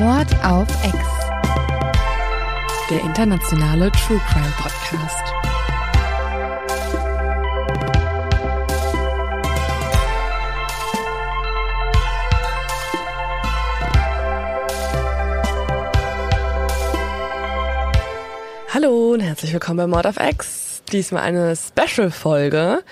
Mord auf Ex. Der internationale True Crime Podcast. Hallo und herzlich willkommen bei Mord auf Ex. Diesmal eine Special-Folge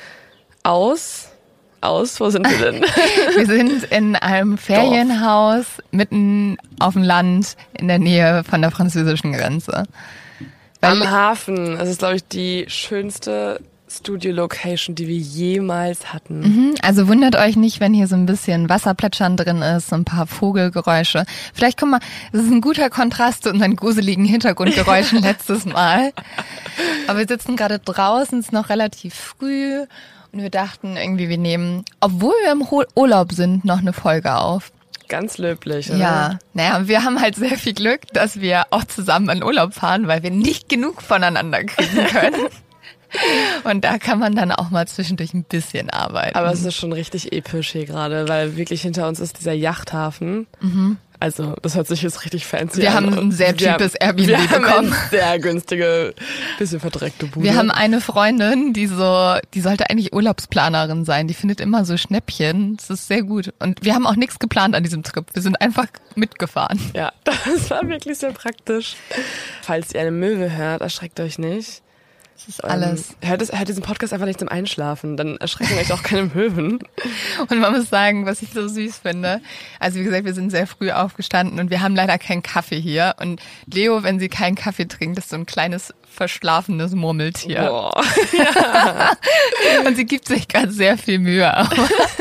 wo sind wir denn? Wir sind in einem Ferienhaus mitten auf dem Land in der Nähe von der französischen Grenze. Am Hafen. Das ist, glaube ich, die schönste Studio-Location, die wir jemals hatten. Also wundert euch nicht, wenn hier so ein bisschen Wasserplätschern drin ist, so ein paar Vogelgeräusche. Vielleicht, guck mal, das ist ein guter Kontrast zu unseren gruseligen Hintergrundgeräuschen letztes Mal. Aber wir sitzen gerade draußen, es ist noch relativ früh und wir dachten irgendwie, wir nehmen, obwohl wir im Urlaub sind, noch eine Folge auf. Ganz löblich, oder? Ja, naja, wir haben halt sehr viel Glück, dass wir auch zusammen in Urlaub fahren, weil wir nicht genug voneinander kriegen können. Und da kann man dann auch mal zwischendurch ein bisschen arbeiten. Aber es ist schon richtig episch hier gerade, weil wirklich hinter uns ist dieser Yachthafen. Also das hört sich jetzt richtig fancy Wir an. haben ein sehr cheapes Airbnb wir haben bekommen. eine sehr günstige, bisschen verdreckte Bude. Wir haben eine Freundin, die sollte eigentlich Urlaubsplanerin sein. Die findet immer so Schnäppchen. Das ist sehr gut. Und wir haben auch nichts geplant an diesem Trip. Wir sind einfach mitgefahren. Ja, das war wirklich sehr praktisch. Falls ihr eine Möwe hört, erschreckt euch nicht. Das ist alles. Hört diesen Podcast einfach nicht zum Einschlafen, dann erschrecken euch auch keine Möwen. Und man muss sagen, was ich so süß finde, also wie gesagt, wir sind sehr früh aufgestanden und wir haben leider keinen Kaffee hier. Und Leo, wenn sie keinen Kaffee trinkt, ist so ein kleines verschlafenes Murmeltier. Boah. Ja. Und sie gibt sich gerade sehr viel Mühe. Aber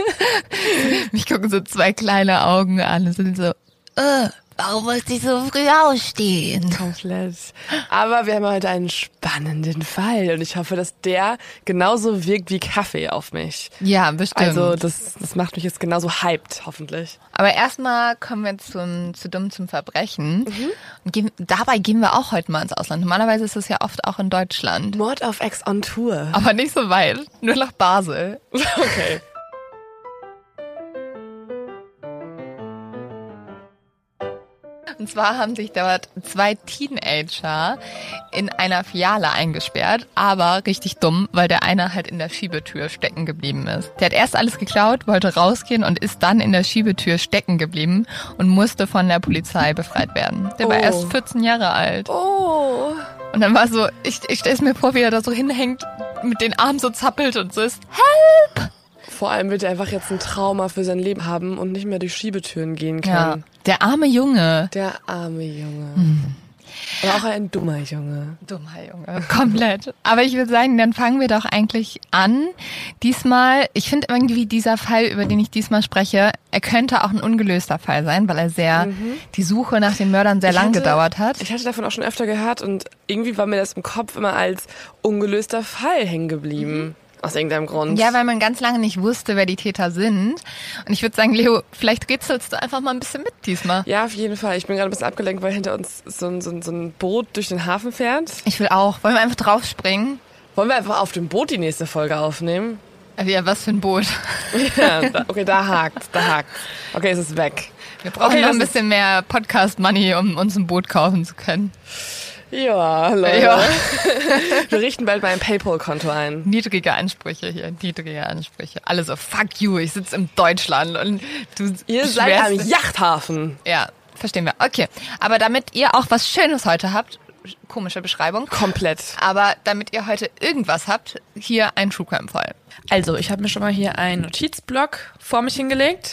mich gucken so zwei kleine Augen an und sind so, warum muss ich so früh aufstehen? Komplett. Aber wir haben heute einen spannenden Fall und ich hoffe, dass der genauso wirkt wie Kaffee auf mich. Ja, bestimmt. Also das macht mich jetzt genauso hyped, hoffentlich. Aber erstmal kommen wir zu dumm zum Verbrechen. Und dabei gehen wir auch heute mal ins Ausland. Normalerweise ist es ja oft auch in Deutschland. Mord auf Ex on Tour. Aber nicht so weit, nur nach Basel. Okay. Und zwar haben sich dort zwei Teenager in einer Filiale eingesperrt, aber richtig dumm, weil der eine halt in der Schiebetür stecken geblieben ist. Der hat erst alles geklaut, wollte rausgehen und ist dann in der Schiebetür stecken geblieben und musste von der Polizei befreit werden. Der war erst 14 Jahre alt. Oh. Und dann war so, ich stelle es mir vor, wie er da so hinhängt, mit den Armen so zappelt und so ist, help! Vor allem wird er einfach jetzt ein Trauma für sein Leben haben und nicht mehr durch Schiebetüren gehen Ja, kann. der arme Junge. Der arme Junge. Aber auch ein dummer Junge. Dummer Junge. Komplett. Aber ich würde sagen, dann fangen wir doch eigentlich an. Diesmal, ich finde irgendwie dieser Fall, über den ich diesmal spreche, er könnte auch ein ungelöster Fall sein, weil er die Suche nach den Mördern sehr lang gedauert hat. Ich hatte davon auch schon öfter gehört und irgendwie war mir das im Kopf immer als ungelöster Fall hängen geblieben. Aus irgendeinem Grund. Ja, weil man ganz lange nicht wusste, wer die Täter sind. Und ich würde sagen, Leo, vielleicht rätselst du einfach mal ein bisschen mit diesmal. Ja, auf jeden Fall. Ich bin gerade ein bisschen abgelenkt, weil hinter uns so ein Boot durch den Hafen fährt. Ich will auch. Wollen wir einfach draufspringen? Wollen wir einfach auf dem Boot die nächste Folge aufnehmen? Ja, was für ein Boot. Ja, da hakt. Okay, es ist weg. Wir brauchen noch ein bisschen mehr Podcast-Money, um uns ein Boot kaufen zu können. Ja, Leute. Ja. Wir richten bald mal ein PayPal-Konto ein. Niedrige Ansprüche hier, Alle so, fuck you, ich sitze in Deutschland und du Ihr seid am Yachthafen. Ja, verstehen wir. Okay, aber damit ihr auch was Schönes heute habt, komische Beschreibung. Komplett. Aber damit ihr heute irgendwas habt, hier ein True Crime Fall. Also, ich habe mir schon mal hier einen Notizblock vor mich hingelegt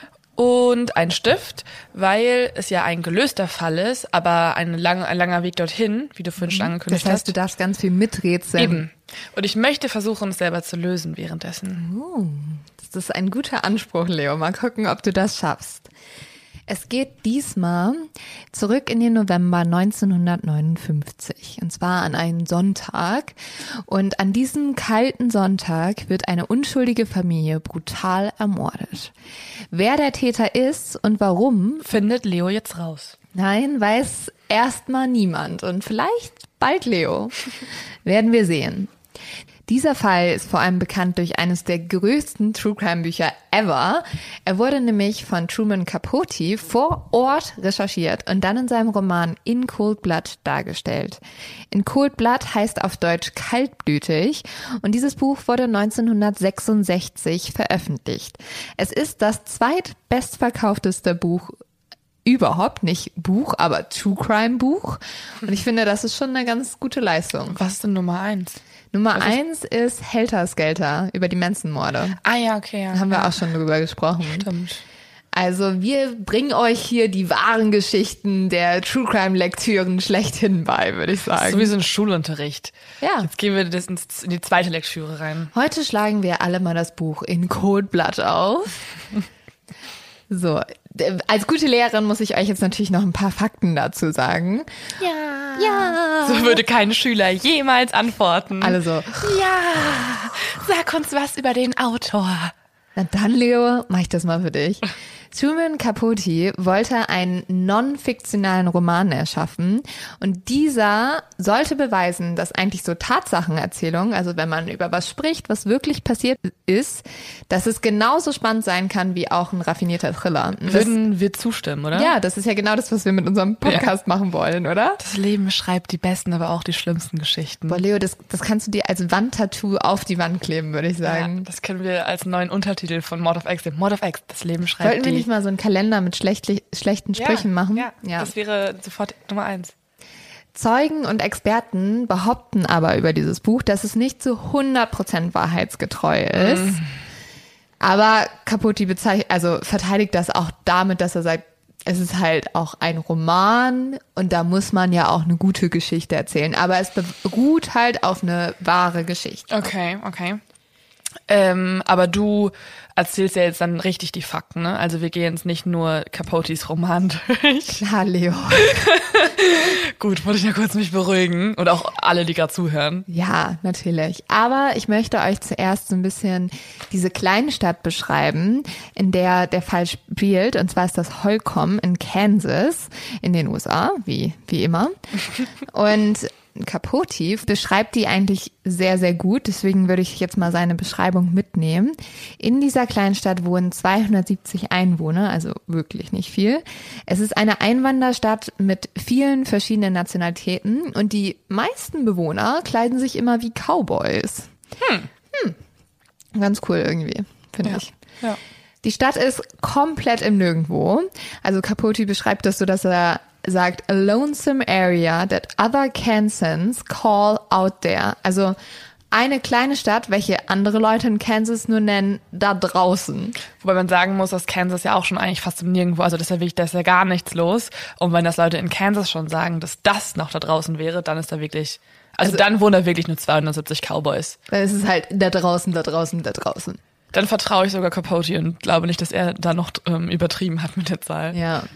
und einen Stift, weil es ja ein gelöster Fall ist, aber ein langer Weg dorthin, wie du vorhin schon angekündigt hast. du darfst ganz viel miträtseln. Eben. Und ich möchte versuchen, es selber zu lösen währenddessen. Das ist ein guter Anspruch, Leo. Mal gucken, ob du das schaffst. Es geht diesmal zurück in den November 1959, und zwar an einen Sonntag. Und an diesem kalten Sonntag wird eine unschuldige Familie brutal ermordet. Wer der Täter ist und warum, Findet Leo jetzt raus. nein, weiß erstmal niemand und vielleicht bald Leo. Werden wir sehen. Dieser Fall ist vor allem bekannt durch eines der größten True-Crime-Bücher ever. Er wurde nämlich von Truman Capote vor Ort recherchiert und dann in seinem Roman In Cold Blood dargestellt. In Cold Blood heißt auf Deutsch kaltblütig und dieses Buch wurde 1966 veröffentlicht. Es ist das zweitbestverkaufteste Buch überhaupt, nicht Buch, aber True-Crime-Buch. Und ich finde, das ist schon eine ganz gute Leistung. Was ist denn Nummer 1? Nummer 1 ist Helter Skelter über die Manson-Morde. Ah ja, okay. Ja. Da haben wir auch schon drüber gesprochen. Stimmt. Also wir bringen euch hier die wahren Geschichten der True-Crime-Lektüren schlechthin bei, würde ich sagen. So wie so ein Schulunterricht. Ja. Jetzt gehen wir in die zweite Lektüre rein. Heute schlagen wir alle mal das Buch In Cold Blood auf. So, als gute Lehrerin muss ich euch jetzt natürlich noch ein paar Fakten dazu sagen. Ja. So würde kein Schüler jemals antworten. Alle so, Ja, sag uns was über den Autor. na dann, Leo, mach ich das mal für dich. Truman Capote wollte einen non-fiktionalen Roman erschaffen und dieser sollte beweisen, dass eigentlich so Tatsachenerzählung, also wenn man über was spricht, was wirklich passiert ist, dass es genauso spannend sein kann wie auch ein raffinierter Thriller. Würden wir zustimmen, oder? Ja, das ist ja genau das, was wir mit unserem Podcast machen wollen, oder? Das Leben schreibt die besten, aber auch die schlimmsten Geschichten. Boah, Leo, das kannst du dir als Wandtattoo auf die Wand kleben, würde ich sagen. Ja, das können wir als neuen Untertitel von Mord of X, Mord of X, das Leben schreibt Wollten wir nicht mal so einen Kalender mit schlechten Sprüchen machen? Ja, das wäre sofort Nummer 1. Zeugen und Experten behaupten aber über dieses Buch, dass es nicht zu 100% wahrheitsgetreu ist. Aber Capote verteidigt das auch damit, dass er sagt, es ist halt auch ein Roman und da muss man ja auch eine gute Geschichte erzählen. Aber es beruht halt auf eine wahre Geschichte. Okay. Aber du erzählst ja jetzt dann richtig die Fakten, ne? Also wir gehen jetzt nicht nur Capotes Roman durch. Klar, Leo. Gut, wollte ich ja kurz mich beruhigen. Und auch alle, die gerade zuhören. Ja, natürlich. Aber ich möchte euch zuerst so ein bisschen diese kleine Stadt beschreiben, in der der Fall spielt. Und zwar ist das Holcomb in Kansas in den USA, wie immer. Und Capote beschreibt die eigentlich sehr, sehr gut. Deswegen würde ich jetzt mal seine Beschreibung mitnehmen. In dieser kleinen Stadt wohnen 270 Einwohner, also wirklich nicht viel. Es ist eine Einwanderstadt mit vielen verschiedenen Nationalitäten und die meisten Bewohner kleiden sich immer wie Cowboys. Ganz cool irgendwie, finde ich. Ja. Die Stadt ist komplett im Nirgendwo. Also Capote beschreibt das so, dass er sagt, a lonesome area that other Kansans call out there. Also eine kleine Stadt, welche andere Leute in Kansas nur nennen, da draußen. Wobei man sagen muss, dass Kansas ja auch schon eigentlich fast im Nirgendwo, also das ist ja wirklich, da ist ja gar nichts los. Und wenn das Leute in Kansas schon sagen, dass das noch da draußen wäre, dann ist da wirklich, also dann wohnen da wirklich nur 270 Cowboys. Dann ist es halt da draußen, da draußen, da draußen. Dann vertraue ich sogar Capote und glaube nicht, dass er da noch übertrieben hat mit der Zahl. Ja.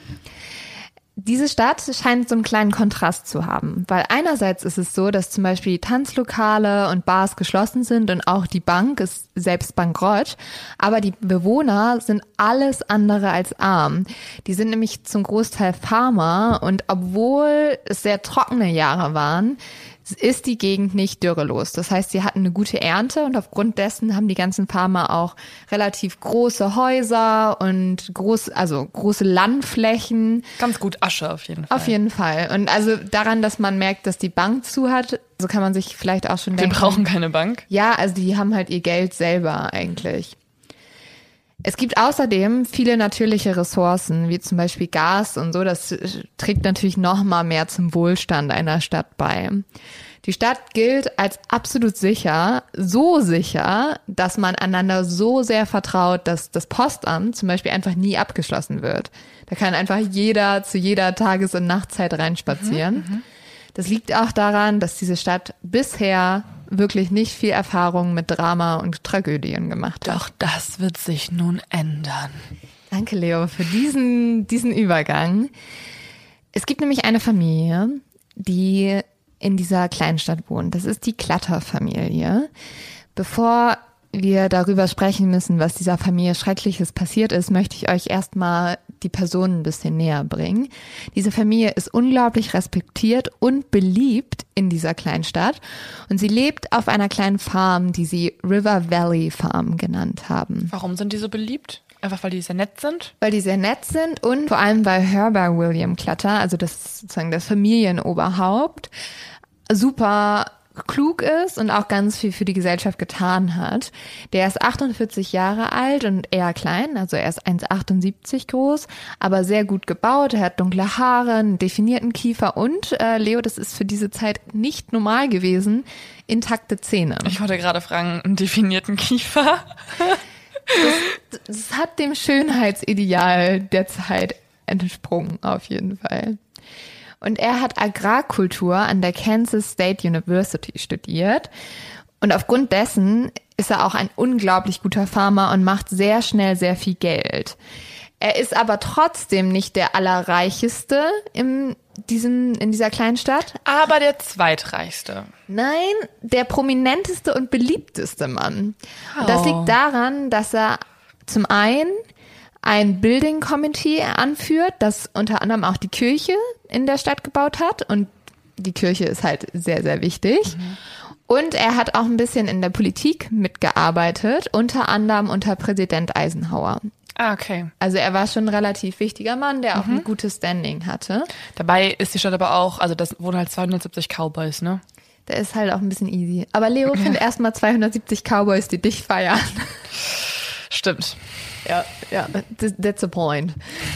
Diese Stadt scheint so einen kleinen Kontrast zu haben, weil einerseits ist es so, dass zum Beispiel Tanzlokale und Bars geschlossen sind und auch die Bank ist selbst bankrott, aber die Bewohner sind alles andere als arm. Die sind nämlich zum Großteil Farmer und obwohl es sehr trockene Jahre waren, ist die Gegend nicht dürrelos. Das heißt, sie hatten eine gute Ernte und aufgrund dessen haben die ganzen Farmer auch relativ große Häuser und große Landflächen. Ganz gut Asche auf jeden Fall. Auf jeden Fall. Und also daran, dass man merkt, dass die Bank zu hat, so kann man sich vielleicht auch schon denken. Wir brauchen keine Bank. Ja, also die haben halt ihr Geld selber eigentlich. Es gibt außerdem viele natürliche Ressourcen, wie zum Beispiel Gas und so. Das trägt natürlich noch mal mehr zum Wohlstand einer Stadt bei. Die Stadt gilt als absolut sicher, so sicher, dass man einander so sehr vertraut, dass das Postamt zum Beispiel einfach nie abgeschlossen wird. Da kann einfach jeder zu jeder Tages- und Nachtzeit reinspazieren. Das liegt auch daran, dass diese Stadt bisher wirklich nicht viel Erfahrung mit Drama und Tragödien gemacht hat. Doch das wird sich nun ändern. Danke, Leo, für diesen Übergang. Es gibt nämlich eine Familie, die in dieser Kleinstadt wohnt. Das ist die Clutter-Familie. Bevor wir darüber sprechen müssen, was dieser Familie Schreckliches passiert ist, möchte ich euch erstmal die Personen ein bisschen näher bringen. Diese Familie ist unglaublich respektiert und beliebt in dieser Kleinstadt und sie lebt auf einer kleinen Farm, die sie River Valley Farm genannt haben. Warum sind die so beliebt? Einfach weil die sehr nett sind? Weil die sehr nett sind und vor allem weil Herbert William Clutter, also das ist sozusagen das Familienoberhaupt, super klug ist und auch ganz viel für die Gesellschaft getan hat. Der ist 48 Jahre alt und eher klein, also er ist 1,78 groß, aber sehr gut gebaut. Er hat dunkle Haare, einen definierten Kiefer und, Leo, das ist für diese Zeit nicht normal gewesen, intakte Zähne. Ich wollte gerade fragen, einen definierten Kiefer? Das hat dem Schönheitsideal der Zeit entsprungen, auf jeden Fall. Und er hat Agrarkultur an der Kansas State University studiert. Und aufgrund dessen ist er auch ein unglaublich guter Farmer und macht sehr schnell sehr viel Geld. Er ist aber trotzdem nicht der Allerreicheste in dieser kleinen Stadt. Aber der zweitreichste. Nein, der prominenteste und beliebteste Mann. Und das liegt daran, dass er zum einen ein Building Committee anführt, das unter anderem auch die Kirche in der Stadt gebaut hat. Und die Kirche ist halt sehr, sehr wichtig. Und er hat auch ein bisschen in der Politik mitgearbeitet, unter anderem unter Präsident Eisenhower. Ah, okay. Also er war schon ein relativ wichtiger Mann, der auch ein gutes Standing hatte. Dabei ist die Stadt aber auch, also das wohnen halt 270 Cowboys, ne? Der ist halt auch ein bisschen easy. Aber Leo, find erstmal 270 Cowboys, die dich feiern. Stimmt. Ja, that's the point.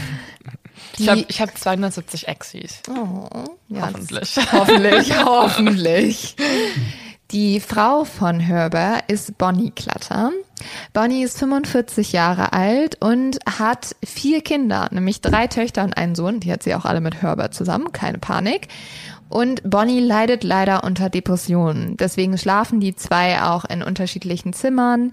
Ich hab 270 Exis. Oh, ja, Hoffentlich. Hoffentlich. Die Frau von Herbert ist Bonnie Clutter. Bonnie ist 45 Jahre alt und hat 4 Kinder, nämlich 3 Töchter und einen Sohn. Die hat sie auch alle mit Herbert zusammen, keine Panik. Und Bonnie leidet leider unter Depressionen. Deswegen schlafen die 2 auch in unterschiedlichen Zimmern.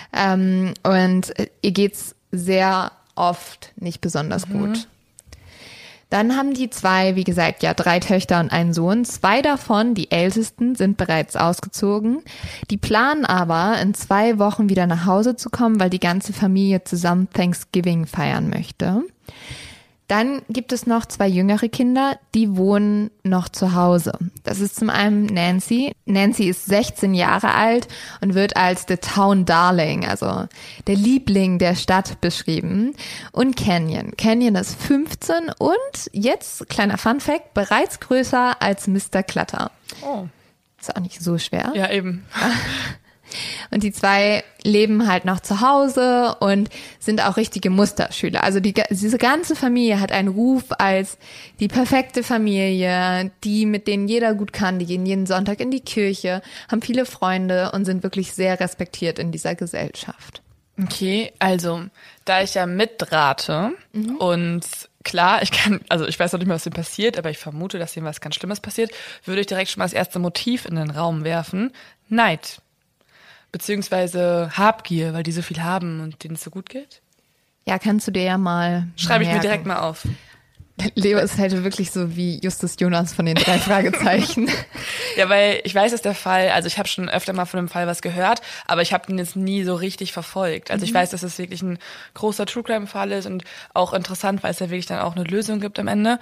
Und ihr geht's sehr oft nicht besonders gut. Dann haben die 2, wie gesagt, 3 Töchter und einen Sohn. 2 davon, die ältesten, sind bereits ausgezogen. Die planen aber, in 2 Wochen wieder nach Hause zu kommen, weil die ganze Familie zusammen Thanksgiving feiern möchte. Dann gibt es noch 2 jüngere Kinder, die wohnen noch zu Hause. Das ist zum einen Nancy. Nancy ist 16 Jahre alt und wird als the town darling, also der Liebling der Stadt beschrieben. Und Canyon. Canyon ist 15 und jetzt, kleiner Funfact, bereits größer als Mr. Clutter. Oh. Ist auch nicht so schwer. Ja, eben. Und die 2 leben halt noch zu Hause und sind auch richtige Musterschüler. Also diese ganze Familie hat einen Ruf als die perfekte Familie, die mit denen jeder gut kann. Die gehen jeden Sonntag in die Kirche, haben viele Freunde und sind wirklich sehr respektiert in dieser Gesellschaft. Okay, also da ich ja mitrate und klar, ich weiß noch nicht mal, was ihm passiert, aber ich vermute, dass ihm was ganz Schlimmes passiert, würde ich direkt schon mal das erste Motiv in den Raum werfen. Neid. Beziehungsweise Habgier, weil die so viel haben und denen es so gut geht? Ja, kannst du dir ja mal Schreibe ich mir merken. direkt mal auf. Leo ist halt wirklich so wie Justus Jonas von den 3 Fragezeichen. Ja, weil ich weiß, dass der Fall, also ich habe schon öfter mal von dem Fall was gehört, aber ich habe den jetzt nie so richtig verfolgt. Also ich weiß, dass es wirklich ein großer True-Crime-Fall ist und auch interessant, weil es ja wirklich dann auch eine Lösung gibt am Ende.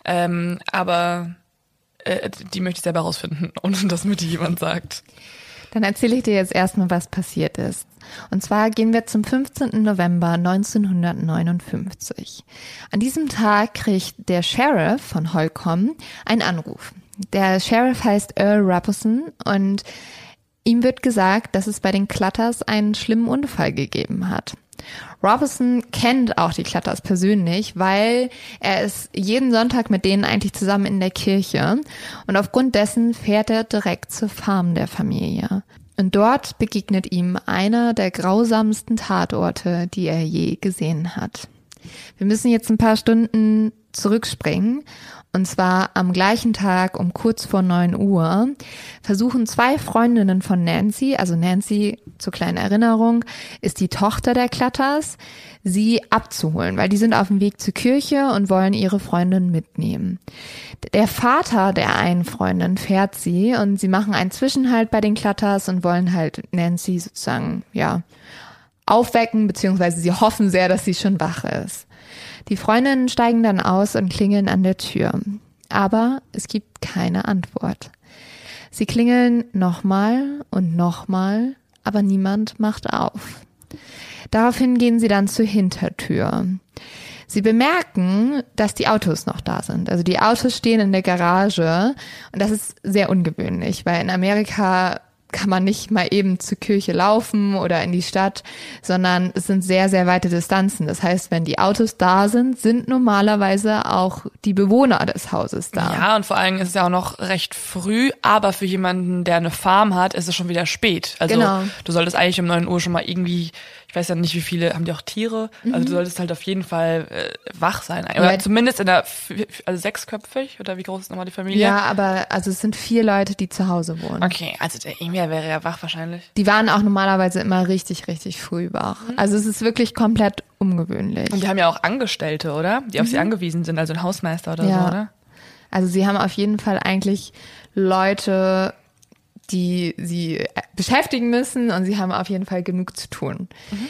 Aber die möchte ich selber rausfinden, ohne dass mir die jemand sagt. Dann erzähle ich dir jetzt erstmal, was passiert ist. Und zwar gehen wir zum 15. November 1959. An diesem Tag kriegt der Sheriff von Holcomb einen Anruf. Der Sheriff heißt Earl Raposon und ihm wird gesagt, dass es bei den Clutters einen schlimmen Unfall gegeben hat. Robertson kennt auch die Clutters persönlich, weil er ist jeden Sonntag mit denen eigentlich zusammen in der Kirche und aufgrund dessen fährt er direkt zur Farm der Familie. Und dort begegnet ihm einer der grausamsten Tatorte, die er je gesehen hat. Wir müssen jetzt ein paar Stunden zurückspringen. Und zwar am gleichen Tag um kurz vor 9 Uhr versuchen 2 Freundinnen von Nancy, also Nancy, zur kleinen Erinnerung, ist die Tochter der Clutters, sie abzuholen, weil die sind auf dem Weg zur Kirche und wollen ihre Freundin mitnehmen. Der Vater der einen Freundin fährt sie und sie machen einen Zwischenhalt bei den Clutters und wollen halt Nancy sozusagen, aufwecken, beziehungsweise sie hoffen sehr, dass sie schon wach ist. Die Freundinnen steigen dann aus und klingeln an der Tür. Aber es gibt keine Antwort. Sie klingeln nochmal und nochmal, aber niemand macht auf. Daraufhin gehen sie dann zur Hintertür. Sie bemerken, dass die Autos noch da sind. Also die Autos stehen in der Garage und das ist sehr ungewöhnlich, weil in Amerika kann man nicht mal eben zur Kirche laufen oder in die Stadt, sondern es sind sehr, sehr weite Distanzen. Das heißt, wenn die Autos da sind, sind normalerweise auch die Bewohner des Hauses da. Ja, und vor allem ist es ja auch noch recht früh, aber für jemanden, der eine Farm hat, ist es schon wieder spät. Also Genau. Du solltest eigentlich um 9 Uhr schon mal irgendwie, ich weiß ja nicht, wie viele, haben die auch Tiere? Also du solltest halt auf jeden Fall wach sein. Oder zumindest in der, also 6köpfig, oder wie groß ist nochmal die Familie? Ja, aber also es sind 4 Leute, die zu Hause wohnen. Okay, also irgendwer wäre ja wach wahrscheinlich. Die waren auch normalerweise immer richtig, richtig früh wach. Also es ist wirklich komplett ungewöhnlich. Und die haben ja auch Angestellte, oder? Die auf sie angewiesen sind, also ein Hausmeister oder so, oder? Also sie haben auf jeden Fall eigentlich Leute, die sie beschäftigen müssen und sie haben auf jeden Fall genug zu tun.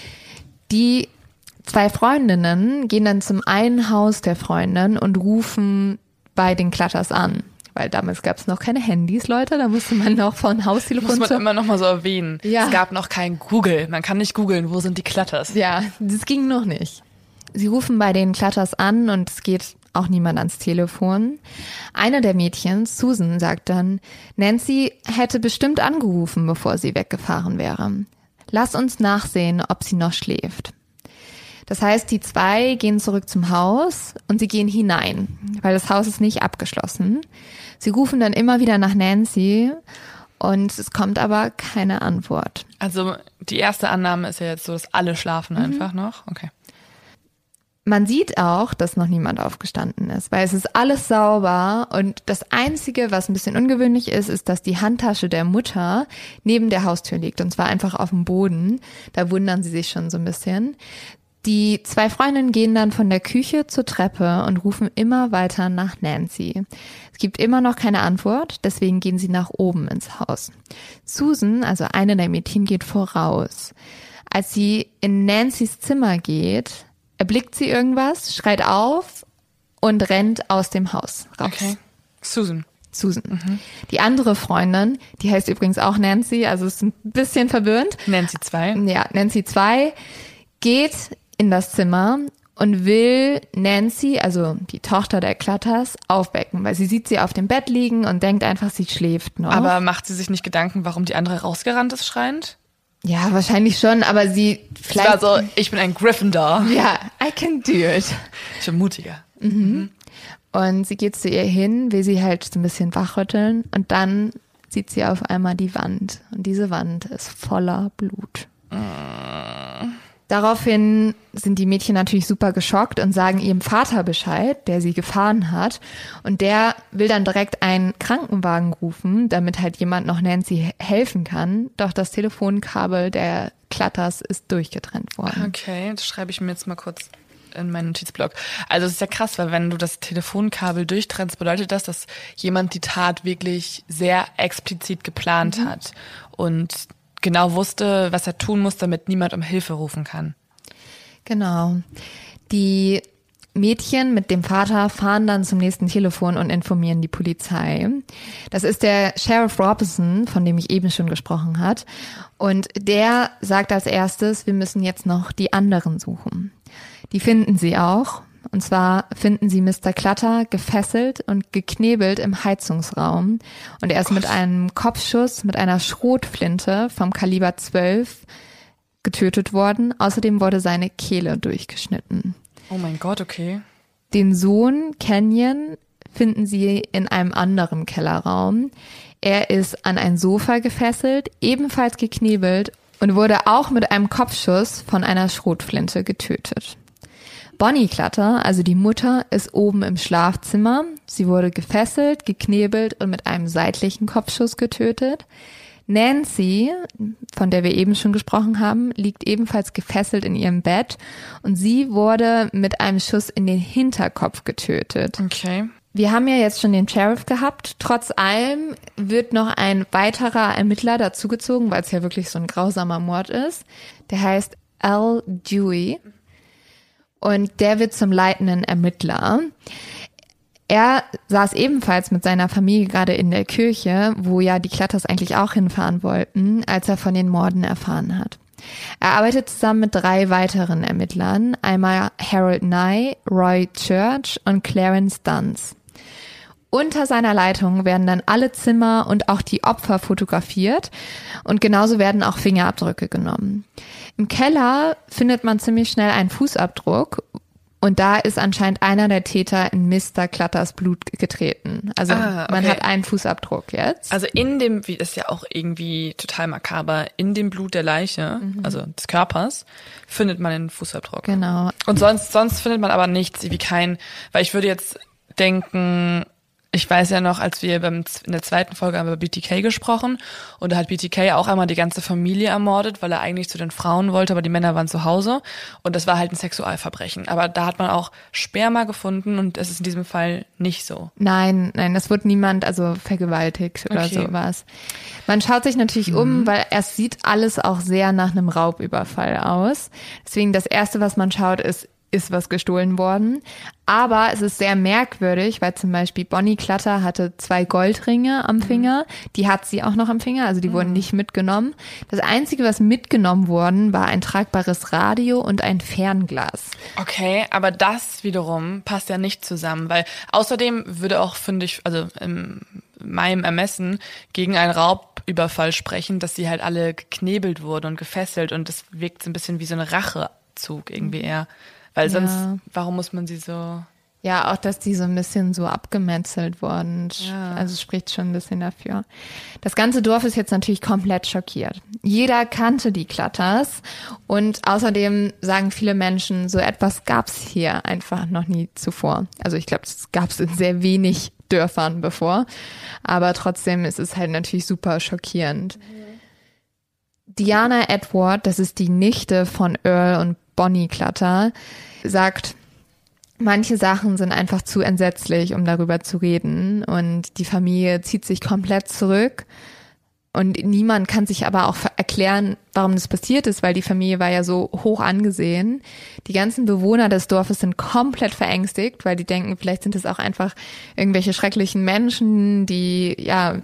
Die 2 Freundinnen gehen dann zum einen Haus der Freundin und rufen bei den Clutters an. Weil damals gab es noch keine Handys, Leute. Da musste man noch von Haustelefon Muss man immer noch mal so erwähnen. Ja. Es gab noch kein Google. Man kann nicht googeln, wo sind die Clutters. Ja, das ging noch nicht. Sie rufen bei den Clutters an und es geht auch niemand ans Telefon. Eine der Mädchen, Susan, sagt dann, Nancy hätte bestimmt angerufen, bevor sie weggefahren wäre. Lass uns nachsehen, ob sie noch schläft. Das heißt, die 2 gehen zurück zum Haus und sie gehen hinein, weil das Haus ist nicht abgeschlossen. Sie rufen dann immer wieder nach Nancy und es kommt aber keine Antwort. Also die erste Annahme ist ja jetzt so, dass alle schlafen einfach noch. Okay. Man sieht auch, dass noch niemand aufgestanden ist, weil es ist alles sauber und das Einzige, was ein bisschen ungewöhnlich ist, ist, dass die Handtasche der Mutter neben der Haustür liegt und zwar einfach auf dem Boden. Da wundern sie sich schon so ein bisschen. Die 2 Freundinnen gehen dann von der Küche zur Treppe und rufen immer weiter nach Nancy. Es gibt immer noch keine Antwort, deswegen gehen sie nach oben ins Haus. Susan, also eine der Mädchen, geht voraus. Als sie in Nancy's Zimmer geht, erblickt sie irgendwas, schreit auf und rennt aus dem Haus raus. Okay. Susan. Die andere Freundin, die heißt übrigens auch Nancy, also ist ein bisschen verwirrend. Nancy 2. Ja, Nancy 2 geht in das Zimmer und will Nancy, also die Tochter der Clutters, aufwecken, weil sie sieht sie auf dem Bett liegen und denkt einfach, sie schläft noch. Aber macht sie sich nicht Gedanken, warum die andere rausgerannt ist, schreiend? Ja, wahrscheinlich schon, aber sie vielleicht... Es war so, ich bin ein Gryffindor. Ja, I can do it. Ich bin mutiger. Und sie geht zu ihr hin, will sie halt so ein bisschen wachrütteln und dann sieht sie auf einmal die Wand. Und diese Wand ist voller Blut. Daraufhin sind die Mädchen natürlich super geschockt und sagen ihrem Vater Bescheid, der sie gefahren hat. Und der will dann direkt einen Krankenwagen rufen, damit halt jemand noch Nancy helfen kann. Doch das Telefonkabel der Clutters ist durchgetrennt worden. Okay, das schreibe ich mir jetzt mal kurz in meinen Notizblock. Also es ist ja krass, weil wenn du das Telefonkabel durchtrennst, bedeutet das, dass jemand die Tat wirklich sehr explizit geplant hat und genau wusste, was er tun muss, damit niemand um Hilfe rufen kann. Genau. Die Mädchen mit dem Vater fahren dann zum nächsten Telefon und informieren die Polizei. Das ist der Sheriff Robinson, von dem ich eben schon gesprochen habe. Und der sagt als erstes, wir müssen jetzt noch die anderen suchen. Die finden sie auch. Und zwar finden sie Mr. Clutter gefesselt und geknebelt im Heizungsraum. Und er ist mit einem Kopfschuss mit einer Schrotflinte vom Kaliber 12 getötet worden. Außerdem wurde seine Kehle durchgeschnitten. Oh mein Gott, okay. Den Sohn Kenyon finden sie in einem anderen Kellerraum. Er ist an ein Sofa gefesselt, ebenfalls geknebelt und wurde auch mit einem Kopfschuss von einer Schrotflinte getötet. Bonnie Clutter, also die Mutter, ist oben im Schlafzimmer. Sie wurde gefesselt, geknebelt und mit einem seitlichen Kopfschuss getötet. Nancy, von der wir eben schon gesprochen haben, liegt ebenfalls gefesselt in ihrem Bett und sie wurde mit einem Schuss in den Hinterkopf getötet. Okay. Wir haben ja jetzt schon den Sheriff gehabt. Trotz allem wird noch ein weiterer Ermittler dazugezogen, weil es ja wirklich so ein grausamer Mord ist. Der heißt Al Dewey und der wird zum leitenden Ermittler. Er saß ebenfalls mit seiner Familie gerade in der Kirche, wo ja die Clutters eigentlich auch hinfahren wollten, als er von den Morden erfahren hat. Er arbeitet zusammen mit 3 weiteren Ermittlern, einmal Harold Nye, Roy Church und Clarence Dunst. Unter seiner Leitung werden dann alle Zimmer und auch die Opfer fotografiert und genauso werden auch Fingerabdrücke genommen. Im Keller findet man ziemlich schnell einen Fußabdruck und da ist anscheinend einer der Täter in Mr. Clutters Blut getreten. Also man hat einen Fußabdruck jetzt. Also in dem, wie ist ja auch irgendwie total makaber, in dem Blut der Leiche, also des Körpers, findet man den Fußabdruck. Genau. Und sonst findet man aber nichts, wie weil ich würde jetzt denken, ich weiß ja noch, als wir in der 2. Folge haben wir über BTK gesprochen und da hat BTK auch einmal die ganze Familie ermordet, weil er eigentlich zu den Frauen wollte, aber die Männer waren zu Hause und das war halt ein Sexualverbrechen. Aber da hat man auch Sperma gefunden und es ist in diesem Fall nicht so. Nein, es wurde niemand vergewaltigt oder sowas. Man schaut sich natürlich um, weil es sieht alles auch sehr nach einem Raubüberfall aus. Deswegen das Erste, was man schaut, ist was gestohlen worden. Aber es ist sehr merkwürdig, weil zum Beispiel Bonnie Clutter hatte 2 Goldringe am Finger. Die hat sie auch noch am Finger, also die wurden nicht mitgenommen. Das Einzige, was mitgenommen worden, war ein tragbares Radio und ein Fernglas. Okay, aber das wiederum passt ja nicht zusammen, weil außerdem würde auch, finde ich, also in meinem Ermessen gegen einen Raubüberfall sprechen, dass sie halt alle geknebelt wurden und gefesselt und das wirkt so ein bisschen wie so ein Rachezug irgendwie eher. Weil sonst, warum muss man sie so... Ja, auch, dass die so ein bisschen so abgemetzelt wurden. Also spricht schon ein bisschen dafür. Das ganze Dorf ist jetzt natürlich komplett schockiert. Jeder kannte die Clutters und außerdem sagen viele Menschen, so etwas gab's hier einfach noch nie zuvor. Also ich glaube, das gab's in sehr wenig Dörfern bevor. Aber trotzdem ist es halt natürlich super schockierend. Diana Edward, das ist die Nichte von Earl und Bonnie Clutter, sagt, manche Sachen sind einfach zu entsetzlich, um darüber zu reden und die Familie zieht sich komplett zurück und niemand kann sich aber auch erklären, warum das passiert ist, weil die Familie war ja so hoch angesehen. Die ganzen Bewohner des Dorfes sind komplett verängstigt, weil die denken, vielleicht sind es auch einfach irgendwelche schrecklichen Menschen, die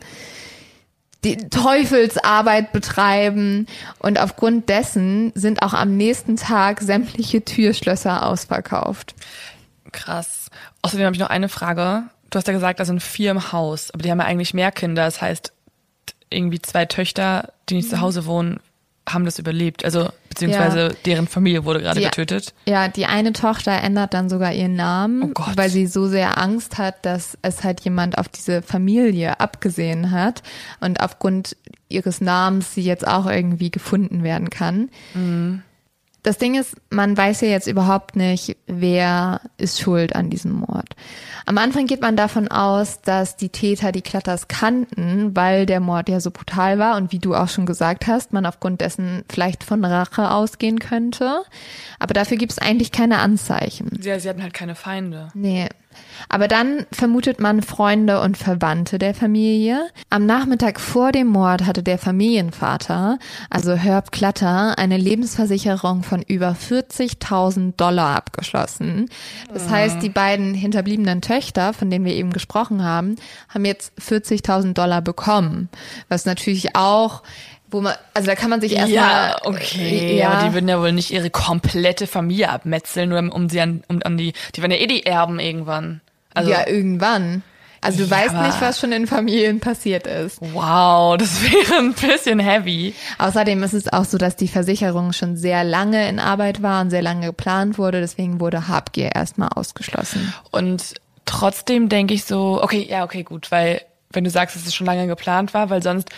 die Teufelsarbeit betreiben und aufgrund dessen sind auch am nächsten Tag sämtliche Türschlösser ausverkauft. Krass. Außerdem habe ich noch eine Frage. Du hast ja gesagt, da sind 4 im Haus, aber die haben ja eigentlich mehr Kinder. Das heißt, irgendwie 2 Töchter, die nicht zu Hause wohnen, haben das überlebt. Also beziehungsweise deren Familie wurde gerade getötet. Ja, die eine Tochter ändert dann sogar ihren Namen, weil sie so sehr Angst hat, dass es halt jemand auf diese Familie abgesehen hat und aufgrund ihres Namens sie jetzt auch irgendwie gefunden werden kann. Mhm. Das Ding ist, man weiß ja jetzt überhaupt nicht, wer ist schuld an diesem Mord. Am Anfang geht man davon aus, dass die Täter die Clutters kannten, weil der Mord ja so brutal war und wie du auch schon gesagt hast, man aufgrund dessen vielleicht von Rache ausgehen könnte. Aber dafür gibt es eigentlich keine Anzeichen. Ja, sie hatten halt keine Feinde. Nee. Aber dann vermutet man Freunde und Verwandte der Familie. Am Nachmittag vor dem Mord hatte der Familienvater, also Herb Clutter, eine Lebensversicherung von über $40.000 abgeschlossen. Das heißt, die beiden hinterbliebenen Töchter, von denen wir eben gesprochen haben, haben jetzt $40.000 bekommen. Was natürlich auch... also da kann man sich erstmal... Ja, okay, aber die würden ja wohl nicht ihre komplette Familie abmetzeln, nur um die werden ja eh die Erben irgendwann. Also, ja, irgendwann. Also du weißt nicht, was schon in Familien passiert ist. Wow, das wäre ein bisschen heavy. Außerdem ist es auch so, dass die Versicherung schon sehr lange in Arbeit war und sehr lange geplant wurde, deswegen wurde Habgier erstmal ausgeschlossen. Und trotzdem denke ich so, okay, gut, weil wenn du sagst, dass es schon lange geplant war, weil sonst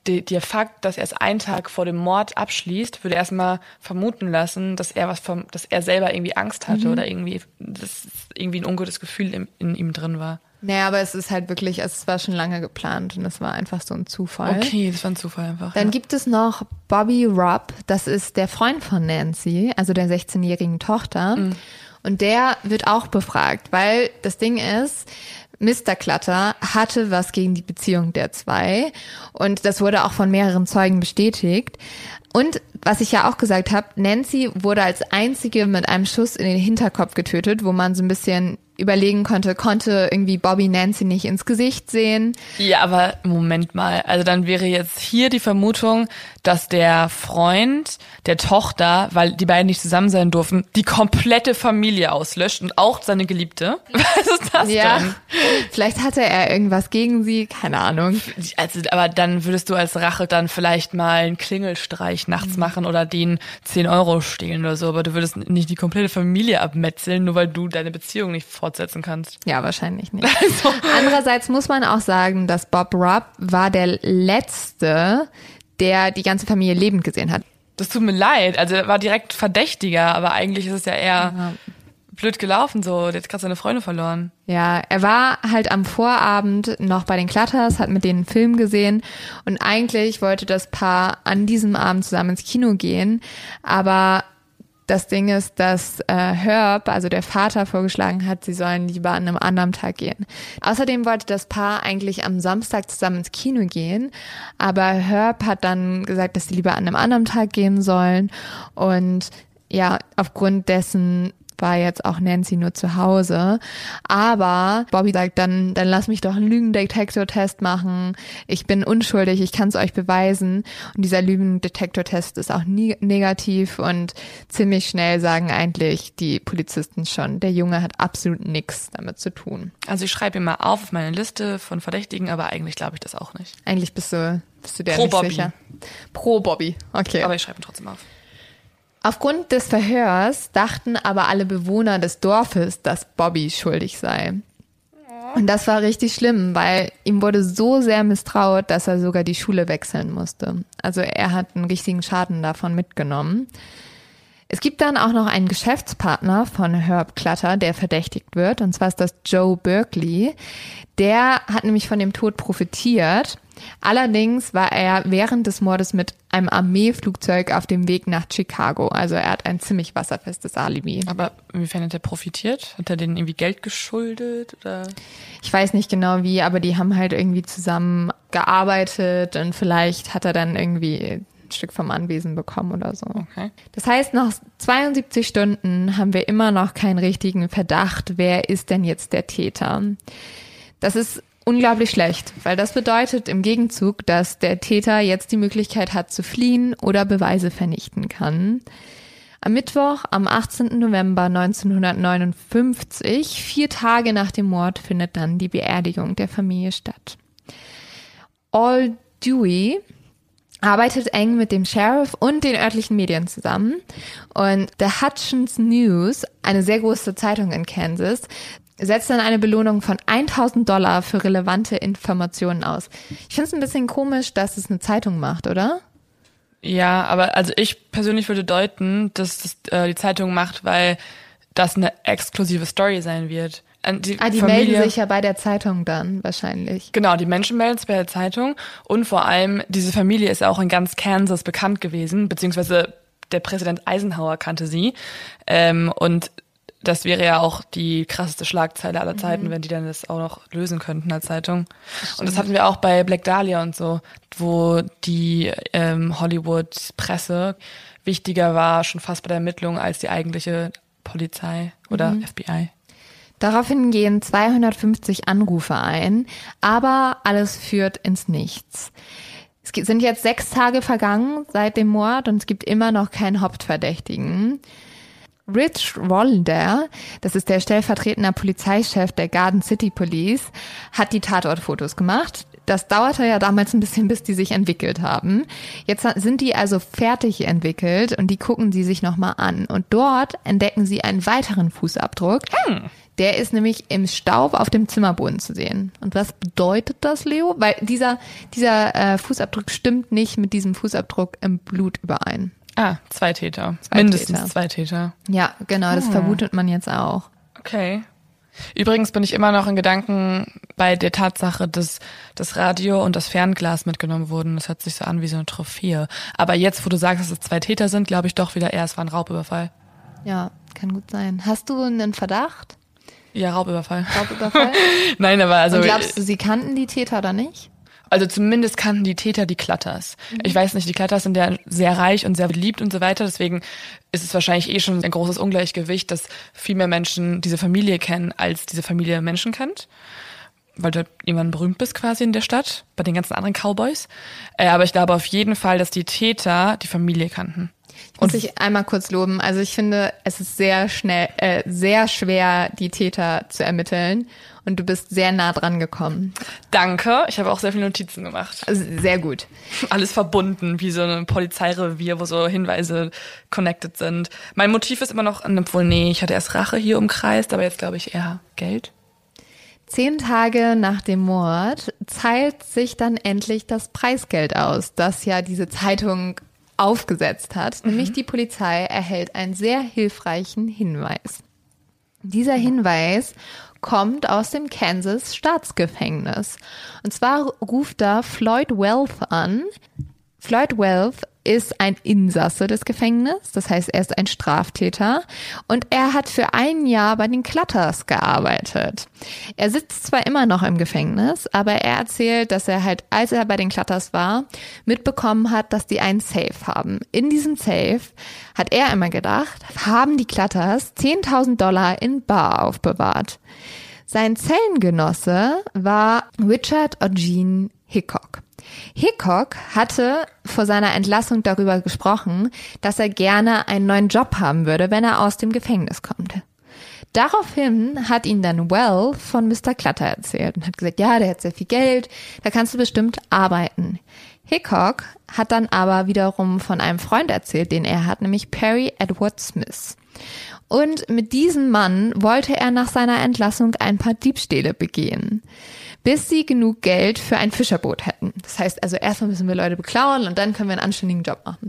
der Fakt, dass er es einen Tag vor dem Mord abschließt, würde erstmal vermuten lassen, dass er dass er selber irgendwie Angst hatte oder irgendwie, dass irgendwie ein ungutes Gefühl in ihm drin war. Naja, aber es ist halt wirklich, es war schon lange geplant und es war einfach so ein Zufall. Okay, das war ein Zufall einfach. Dann gibt es noch Bobby Rupp, das ist der Freund von Nancy, also der 16-jährigen Tochter. Und der wird auch befragt, weil das Ding ist, Mr. Clutter hatte was gegen die Beziehung der zwei und das wurde auch von mehreren Zeugen bestätigt. Und was ich ja auch gesagt habe, Nancy wurde als einzige mit einem Schuss in den Hinterkopf getötet, wo man so ein bisschen überlegen konnte irgendwie Bobby Nancy nicht ins Gesicht sehen. Ja, aber Moment mal. Also dann wäre jetzt hier die Vermutung, dass der Freund der Tochter, weil die beiden nicht zusammen sein durften, die komplette Familie auslöscht und auch seine Geliebte. Was ist das denn? Vielleicht hatte er irgendwas gegen sie, keine Ahnung. Also, aber dann würdest du als Rache dann vielleicht mal einen Klingelstreich nachts machen oder den 10 Euro stehlen oder so, aber du würdest nicht die komplette Familie abmetzeln, nur weil du deine Beziehung nicht fortsetzen kannst. Ja, wahrscheinlich nicht. Also. Andererseits muss man auch sagen, dass Bob Rupp war der Letzte, der die ganze Familie lebend gesehen hat. Das tut mir leid. Also er war direkt Verdächtiger, aber eigentlich ist es ja eher blöd gelaufen so. Der hat gerade seine Freunde verloren. Ja, er war halt am Vorabend noch bei den Clutters, hat mit denen einen Film gesehen und eigentlich wollte das Paar an diesem Abend zusammen ins Kino gehen, aber das Ding ist, dass Herb, also der Vater, vorgeschlagen hat, sie sollen lieber an einem anderen Tag gehen. Außerdem wollte das Paar eigentlich am Samstag zusammen ins Kino gehen, aber Herb hat dann gesagt, dass sie lieber an einem anderen Tag gehen sollen und ja, aufgrund dessen war jetzt auch Nancy nur zu Hause. Aber Bobby sagt dann lass mich doch einen Lügendetektor-Test machen. Ich bin unschuldig, ich kann es euch beweisen. Und dieser Lügendetektor-Test ist auch negativ und ziemlich schnell sagen eigentlich die Polizisten schon, der Junge hat absolut nichts damit zu tun. Also ich schreibe ihn mal auf meine Liste von Verdächtigen, aber eigentlich glaube ich das auch nicht. Eigentlich bist du der Pro nicht Bobby. Sicher. Pro Bobby, okay. Aber ich schreibe ihn trotzdem auf. Aufgrund des Verhörs dachten aber alle Bewohner des Dorfes, dass Bobby schuldig sei. Und das war richtig schlimm, weil ihm wurde so sehr misstraut, dass er sogar die Schule wechseln musste. Also er hat einen richtigen Schaden davon mitgenommen. Es gibt dann auch noch einen Geschäftspartner von Herb Clutter, der verdächtigt wird, und zwar ist das Joe Berkeley. Der hat nämlich von dem Tod profitiert. Allerdings war er während des Mordes mit einem Armeeflugzeug auf dem Weg nach Chicago. Also er hat ein ziemlich wasserfestes Alibi. Aber inwiefern hat er profitiert? Hat er denen irgendwie Geld geschuldet? Oder? Ich weiß nicht genau wie, aber die haben halt irgendwie zusammen gearbeitet und vielleicht hat er dann irgendwie ein Stück vom Anwesen bekommen oder so. Okay. Das heißt, nach 72 Stunden haben wir immer noch keinen richtigen Verdacht, wer ist denn jetzt der Täter. Das ist unglaublich schlecht, weil das bedeutet im Gegenzug, dass der Täter jetzt die Möglichkeit hat zu fliehen oder Beweise vernichten kann. Am Mittwoch, am 18. November 1959, 4 Tage nach dem Mord, findet dann die Beerdigung der Familie statt. Al Dewey arbeitet eng mit dem Sheriff und den örtlichen Medien zusammen. Und The Hutchins News, eine sehr große Zeitung in Kansas, setzt dann eine Belohnung von $1.000 für relevante Informationen aus. Ich finde es ein bisschen komisch, dass es eine Zeitung macht, oder? Ja, aber also ich persönlich würde deuten, dass das die Zeitung macht, weil das eine exklusive Story sein wird. Die melden sich ja bei der Zeitung dann wahrscheinlich. Genau, die Menschen melden sich bei der Zeitung und vor allem diese Familie ist auch in ganz Kansas bekannt gewesen, beziehungsweise der Präsident Eisenhower kannte sie und das wäre ja auch die krasseste Schlagzeile aller Zeiten, wenn die dann das auch noch lösen könnten als Zeitung. Und das hatten wir auch bei Black Dahlia und so, wo die Hollywood-Presse wichtiger war, schon fast bei der Ermittlung, als die eigentliche Polizei oder FBI. Daraufhin gehen 250 Anrufe ein, aber alles führt ins Nichts. Es sind jetzt 6 Tage vergangen seit dem Mord und es gibt immer noch keinen Hauptverdächtigen. Rich Rollender, das ist der stellvertretende Polizeichef der Garden City Police, hat die Tatortfotos gemacht. Das dauerte ja damals ein bisschen, bis die sich entwickelt haben. Jetzt sind die also fertig entwickelt und die gucken sie sich nochmal an. Und dort entdecken sie einen weiteren Fußabdruck. Der ist nämlich im Staub auf dem Zimmerboden zu sehen. Und was bedeutet das, Leo? Weil dieser Fußabdruck stimmt nicht mit diesem Fußabdruck im Blut überein. Ah, 2 Täter. Mindestens 2 Täter. Ja, genau, das vermutet man jetzt auch. Okay. Übrigens bin ich immer noch in Gedanken bei der Tatsache, dass das Radio und das Fernglas mitgenommen wurden. Das hört sich so an wie so eine Trophäe. Aber jetzt, wo du sagst, dass es 2 Täter sind, glaube ich doch wieder eher, es war ein Raubüberfall. Ja, kann gut sein. Hast du einen Verdacht? Ja, Raubüberfall. Raubüberfall? Nein, aber also... Und glaubst du, sie kannten die Täter oder nicht? Also zumindest kannten die Täter die Klatters. Ich weiß nicht, die Klatters sind ja sehr reich und sehr beliebt und so weiter. Deswegen ist es wahrscheinlich schon ein großes Ungleichgewicht, dass viel mehr Menschen diese Familie kennen, als diese Familie Menschen kennt. Weil du jemand berühmt bist quasi in der Stadt, bei den ganzen anderen Cowboys. Aber ich glaube auf jeden Fall, dass die Täter die Familie kannten. Ich muss dich einmal kurz loben. Also ich finde, es ist sehr schwer, die Täter zu ermitteln. Und du bist sehr nah dran gekommen. Danke. Ich habe auch sehr viele Notizen gemacht. Also sehr gut. Alles verbunden, wie so ein Polizeirevier, wo so Hinweise connected sind. Mein Motiv ist immer noch, obwohl, nee, ich hatte erst Rache hier umkreist, aber jetzt glaube ich eher Geld. 10 Tage nach dem Mord zahlt sich dann endlich das Preisgeld aus, das ja diese Zeitung aufgesetzt hat. Nämlich die Polizei erhält einen sehr hilfreichen Hinweis. Dieser Hinweis kommt aus dem Kansas Staatsgefängnis. Und zwar ruft da Floyd Welth an. Floyd Welth ist ein Insasse des Gefängnisses, das heißt, er ist ein Straftäter und er hat für 1 Jahr bei den Klatters gearbeitet. Er sitzt zwar immer noch im Gefängnis, aber er erzählt, dass er halt, als er bei den Klatters war, mitbekommen hat, dass die einen Safe haben. In diesem Safe, hat er immer gedacht, haben die Klatters $10.000 in bar aufbewahrt. Sein Zellengenosse war Richard Eugene Hickok. Hickok hatte vor seiner Entlassung darüber gesprochen, dass er gerne einen neuen Job haben würde, wenn er aus dem Gefängnis kommt. Daraufhin hat ihn dann Welth von Mr. Clutter erzählt und hat gesagt, ja, der hat sehr viel Geld, da kannst du bestimmt arbeiten. Hickok hat dann aber wiederum von einem Freund erzählt, den er hat, nämlich Perry Edward Smith. Und mit diesem Mann wollte er nach seiner Entlassung ein paar Diebstähle begehen, bis sie genug Geld für ein Fischerboot hätten. Das heißt also, erstmal müssen wir Leute beklauen und dann können wir einen anständigen Job machen.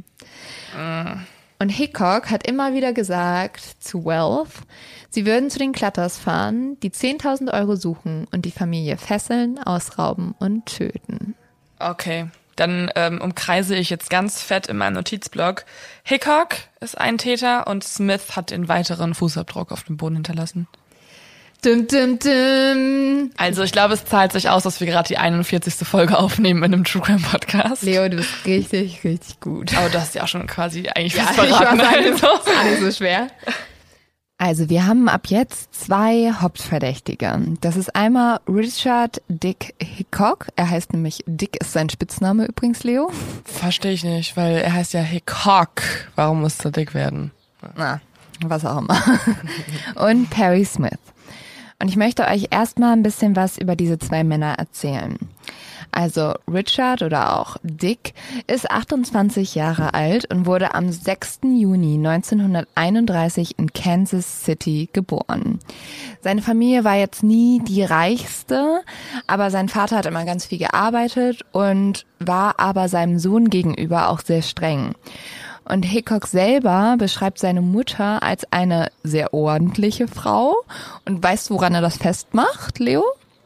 Und Hickok hat immer wieder gesagt zu Welth, sie würden zu den Klatters fahren, die 10.000 Euro suchen und die Familie fesseln, ausrauben und töten. Okay, dann umkreise ich jetzt ganz fett in meinem Notizblock. Hickok ist ein Täter und Smith hat den weiteren Fußabdruck auf dem Boden hinterlassen. Dum, dum, dum. Also ich glaube, es zahlt sich aus, dass wir gerade die 41. Folge aufnehmen in einem True Crime Podcast. Leo, du bist richtig, richtig gut. Aber du hast ja auch schon quasi eigentlich Ja, fast verraten. das ist gar nicht so schwer. Also wir haben ab jetzt 2 Hauptverdächtige. Das ist einmal Richard Dick Hickok. Er heißt nämlich, Dick ist sein Spitzname übrigens, Leo. Verstehe ich nicht, weil er heißt ja Hickok. Warum muss er dick werden? Na, was auch immer. Und Perry Smith. Und ich möchte euch erstmal ein bisschen was über diese 2 Männer erzählen. Also Richard oder auch Dick ist 28 Jahre alt und wurde am 6. Juni 1931 in Kansas City geboren. Seine Familie war jetzt nie die reichste, aber sein Vater hat immer ganz viel gearbeitet und war aber seinem Sohn gegenüber auch sehr streng. Und Hickok selber beschreibt seine Mutter als eine sehr ordentliche Frau. Und weißt du, woran er das festmacht, Leo?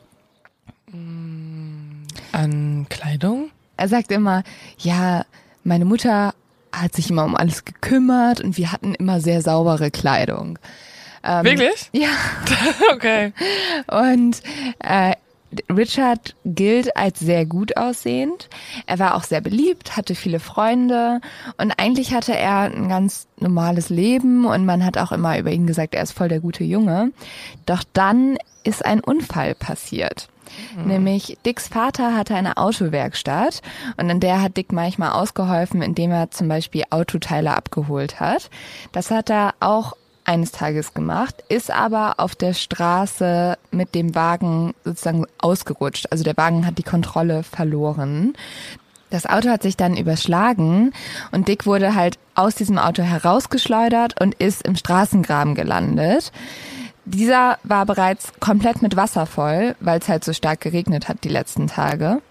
An Kleidung? Er sagt immer, ja, meine Mutter hat sich immer um alles gekümmert und wir hatten immer sehr saubere Kleidung. Wirklich? Ja. Okay. Und Richard gilt als sehr gut aussehend. Er war auch sehr beliebt, hatte viele Freunde und eigentlich hatte er ein ganz normales Leben und man hat auch immer über ihn gesagt, er ist voll der gute Junge. Doch dann ist ein Unfall passiert. Nämlich Dicks Vater hatte eine Autowerkstatt und in der hat Dick manchmal ausgeholfen, indem er zum Beispiel Autoteile abgeholt hat. Das hat er auch eines Tages gemacht, ist aber auf der Straße mit dem Wagen sozusagen ausgerutscht. Also der Wagen hat die Kontrolle verloren. Das Auto hat sich dann überschlagen und Dick wurde halt aus diesem Auto herausgeschleudert und ist im Straßengraben gelandet. Dieser war bereits komplett mit Wasser voll, weil es halt so stark geregnet hat die letzten Tage.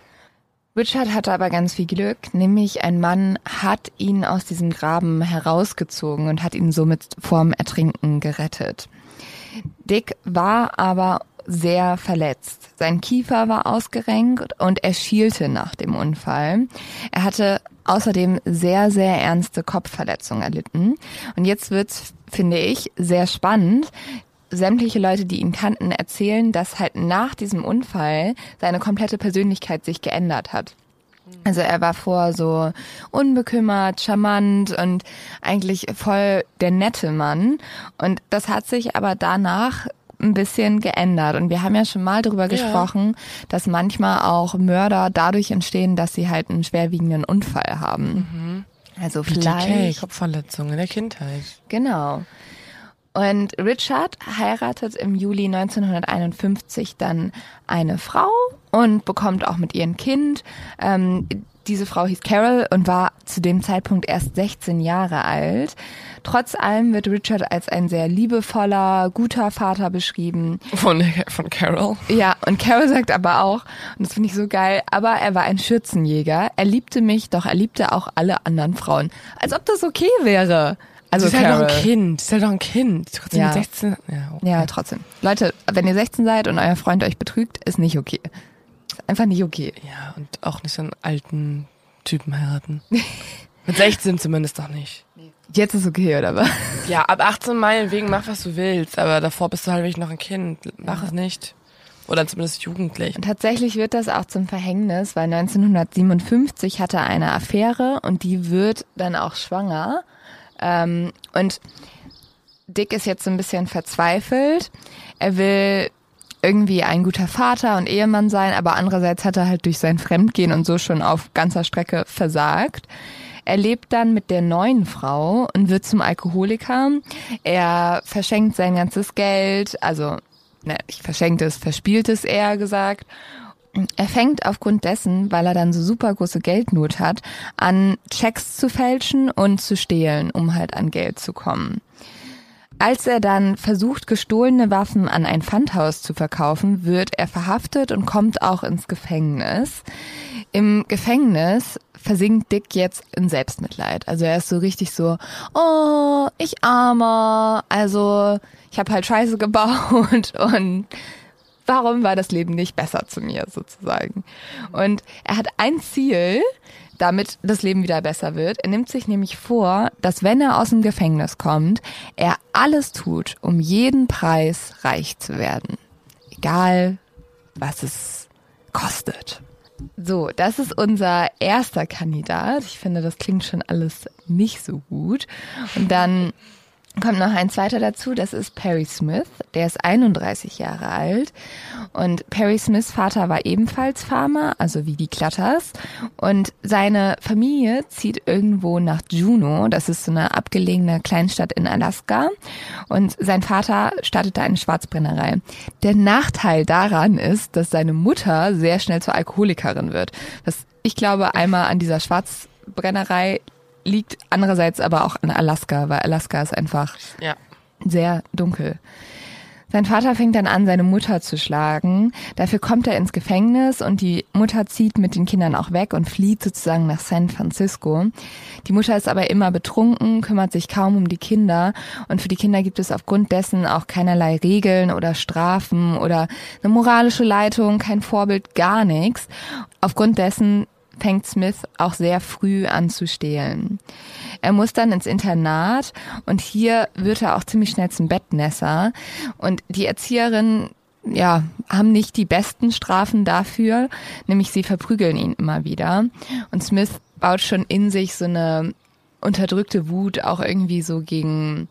Richard hatte aber ganz viel Glück, nämlich ein Mann hat ihn aus diesem Graben herausgezogen und hat ihn somit vorm Ertrinken gerettet. Dick war aber sehr verletzt. Sein Kiefer war ausgerenkt und er schielte nach dem Unfall. Er hatte außerdem sehr, sehr ernste Kopfverletzungen erlitten. Und jetzt wird's, finde ich, sehr spannend. Sämtliche Leute, die ihn kannten, erzählen, dass halt nach diesem Unfall seine komplette Persönlichkeit sich geändert hat. Also er war vorher so unbekümmert, charmant und eigentlich voll der nette Mann. Und das hat sich aber danach ein bisschen geändert. Und wir haben ja schon mal darüber gesprochen, dass manchmal auch Mörder dadurch entstehen, dass sie halt einen schwerwiegenden Unfall haben. Also vielleicht Kopfverletzung in der Kindheit. Genau. Und Richard heiratet im Juli 1951 dann eine Frau und bekommt auch mit ihr ein Kind. Diese Frau hieß Carol und war zu dem Zeitpunkt erst 16 Jahre alt. Trotz allem wird Richard als ein sehr liebevoller, guter Vater beschrieben. Von Carol? Ja, und Carol sagt aber auch, und das finde ich so geil, aber er war ein Schürzenjäger. Er liebte mich, doch er liebte auch alle anderen Frauen. Als ob das okay wäre. Also ist halt doch ein Kind. Ist halt doch ein Kind. Trotzdem Ja. mit 16. Ja, okay. Ja, trotzdem. Leute, wenn ihr 16 seid und euer Freund euch betrügt, ist nicht okay. Ist einfach nicht okay. Ja, und auch nicht so einen alten Typen heiraten. Mit 16 zumindest doch nicht. Jetzt ist okay, oder was? Ja, ab 18 meinetwegen mach, was du willst. Aber davor bist du halt wirklich noch ein Kind. Mach es nicht. Oder zumindest jugendlich. Und tatsächlich wird das auch zum Verhängnis, weil 1957 hatte er eine Affäre und die wird dann auch schwanger. Und Dick ist jetzt so ein bisschen verzweifelt. Er will irgendwie ein guter Vater und Ehemann sein, aber andererseits hat er halt durch sein Fremdgehen und so schon auf ganzer Strecke versagt. Er lebt dann mit der neuen Frau und wird zum Alkoholiker. Er verschenkt sein ganzes Geld, also nicht verschenkt es, verspielt es eher gesagt. Er fängt aufgrund dessen, weil er dann so super große Geldnot hat, an Schecks zu fälschen und zu stehlen, um halt an Geld zu kommen. Als er dann versucht, gestohlene Waffen an ein Pfandhaus zu verkaufen, wird er verhaftet und kommt auch ins Gefängnis. Im Gefängnis versinkt Dick jetzt in Selbstmitleid. Also er ist so richtig so, oh, ich Armer, also ich habe halt Scheiße gebaut und warum war das Leben nicht besser zu mir sozusagen? Und er hat ein Ziel, damit das Leben wieder besser wird. Er nimmt sich nämlich vor, dass wenn er aus dem Gefängnis kommt, er alles tut, um jeden Preis reich zu werden. Egal, was es kostet. So, das ist unser erster Kandidat. Ich finde, das klingt schon alles nicht so gut. Und dann kommt noch ein zweiter dazu, das ist Perry Smith, der ist 31 Jahre alt und Perry Smiths Vater war ebenfalls Farmer, also wie die Clutters, und seine Familie zieht irgendwo nach Juneau, das ist so eine abgelegene Kleinstadt in Alaska, und sein Vater startet da eine Schwarzbrennerei. Der Nachteil daran ist, dass seine Mutter sehr schnell zur Alkoholikerin wird, was ich glaube einmal an dieser Schwarzbrennerei liegt, andererseits aber auch in Alaska, weil Alaska ist einfach sehr dunkel. Sein Vater fängt dann an, seine Mutter zu schlagen. Dafür kommt er ins Gefängnis und die Mutter zieht mit den Kindern auch weg und flieht sozusagen nach San Francisco. Die Mutter ist aber immer betrunken, kümmert sich kaum um die Kinder und für die Kinder gibt es aufgrund dessen auch keinerlei Regeln oder Strafen oder eine moralische Leitung, kein Vorbild, gar nichts. Aufgrund dessen fängt Smith auch sehr früh an zu stehlen. Er muss dann ins Internat und hier wird er auch ziemlich schnell zum Bettnässer. Und die Erzieherinnen, haben nicht die besten Strafen dafür, nämlich sie verprügeln ihn immer wieder. Und Smith baut schon in sich so eine unterdrückte Wut auch irgendwie so gegen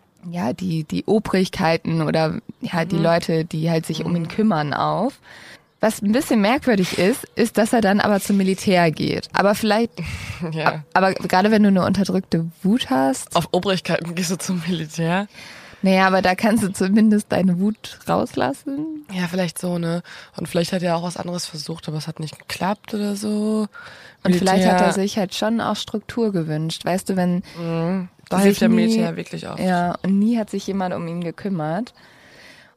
die Obrigkeiten oder die Leute, die halt sich um ihn kümmern auf. Was ein bisschen merkwürdig ist, dass er dann aber zum Militär geht. Aber vielleicht, aber gerade wenn du eine unterdrückte Wut hast. Auf Obrigkeiten gehst du zum Militär? Naja, aber da kannst du zumindest deine Wut rauslassen. Ja, vielleicht so, ne? Und vielleicht hat er auch was anderes versucht, aber es hat nicht geklappt oder so. Und vielleicht hat er sich halt schon auch Struktur gewünscht. Weißt du, wenn da hilft der Militär wirklich auch. Ja, und nie hat sich jemand um ihn gekümmert.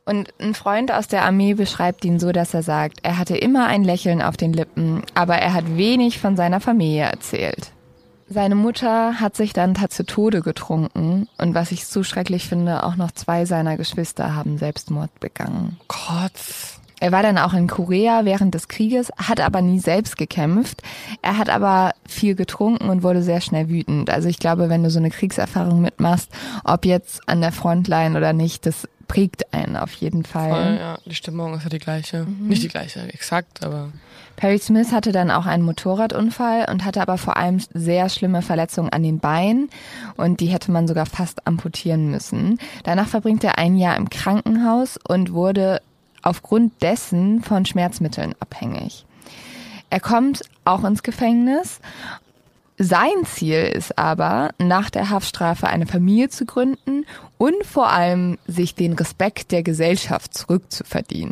Und ein Freund aus der Armee beschreibt ihn so, dass er sagt, er hatte immer ein Lächeln auf den Lippen, aber er hat wenig von seiner Familie erzählt. Seine Mutter hat sich dann zu Tode getrunken und was ich so schrecklich finde, auch noch 2 seiner Geschwister haben Selbstmord begangen. Gott. Er war dann auch in Korea während des Krieges, hat aber nie selbst gekämpft. Er hat aber viel getrunken und wurde sehr schnell wütend. Also ich glaube, wenn du so eine Kriegserfahrung mitmachst, ob jetzt an der Frontline oder nicht, das prägt einen auf jeden Fall. Voll, ja. Die Stimmung ist ja die gleiche. Nicht die gleiche, exakt, aber... Perry Smith hatte dann auch einen Motorradunfall und hatte aber vor allem sehr schlimme Verletzungen an den Beinen und die hätte man sogar fast amputieren müssen. Danach verbringt er ein Jahr im Krankenhaus und wurde aufgrund dessen von Schmerzmitteln abhängig. Er kommt auch ins Gefängnis. Sein Ziel ist aber, nach der Haftstrafe eine Familie zu gründen und vor allem sich den Respekt der Gesellschaft zurückzuverdienen.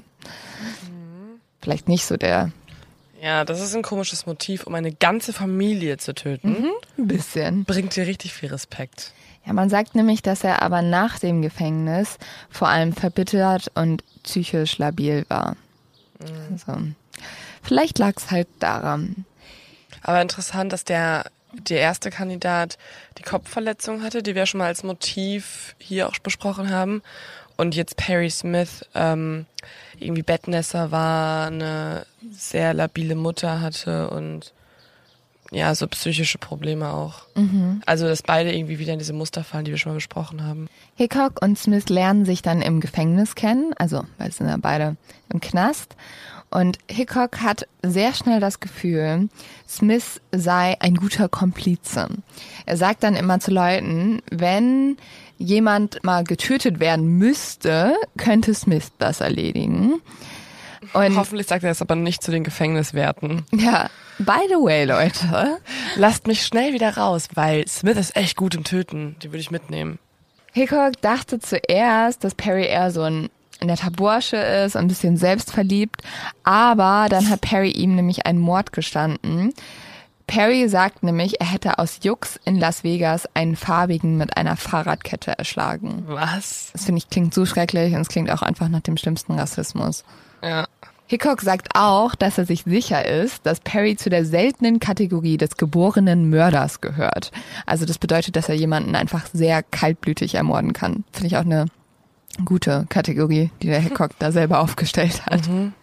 Vielleicht nicht so der... Ja, das ist ein komisches Motiv, um eine ganze Familie zu töten. Ein bisschen. Bringt dir richtig viel Respekt. Ja, man sagt nämlich, dass er aber nach dem Gefängnis vor allem verbittert und psychisch labil war. Also, vielleicht lag es halt daran. Aber interessant, dass der erste Kandidat die Kopfverletzung hatte, die wir schon mal als Motiv hier auch besprochen haben. Und jetzt Perry Smith irgendwie Bettnässer war, eine sehr labile Mutter hatte und ja, so psychische Probleme auch. Also, dass beide irgendwie wieder in diese Muster fallen, die wir schon mal besprochen haben. Hickok und Smith lernen sich dann im Gefängnis kennen, also weil sie sind ja beide im Knast. Und Hickok hat sehr schnell das Gefühl, Smith sei ein guter Komplize. Er sagt dann immer zu Leuten, wenn jemand mal getötet werden müsste, könnte Smith das erledigen. Und Hoffentlich sagt er das aber nicht zu den Gefängniswärten. ja, by the way, Leute. Lasst mich schnell wieder raus, weil Smith ist echt gut im Töten. Die würde ich mitnehmen. Hickok dachte zuerst, dass Perry eher so ein netter Bursche ist, ein bisschen selbstverliebt, aber dann hat Perry ihm nämlich einen Mord gestanden. Perry sagt nämlich, er hätte aus Jux in Las Vegas einen Farbigen mit einer Fahrradkette erschlagen. Was? Das finde ich klingt so schrecklich und es klingt auch einfach nach dem schlimmsten Rassismus. Ja. Hickok sagt auch, dass er sich sicher ist, dass Perry zu der seltenen Kategorie des geborenen Mörders gehört. Also das bedeutet, dass er jemanden einfach sehr kaltblütig ermorden kann. Finde ich auch eine gute Kategorie, die der Hickok da selber aufgestellt hat.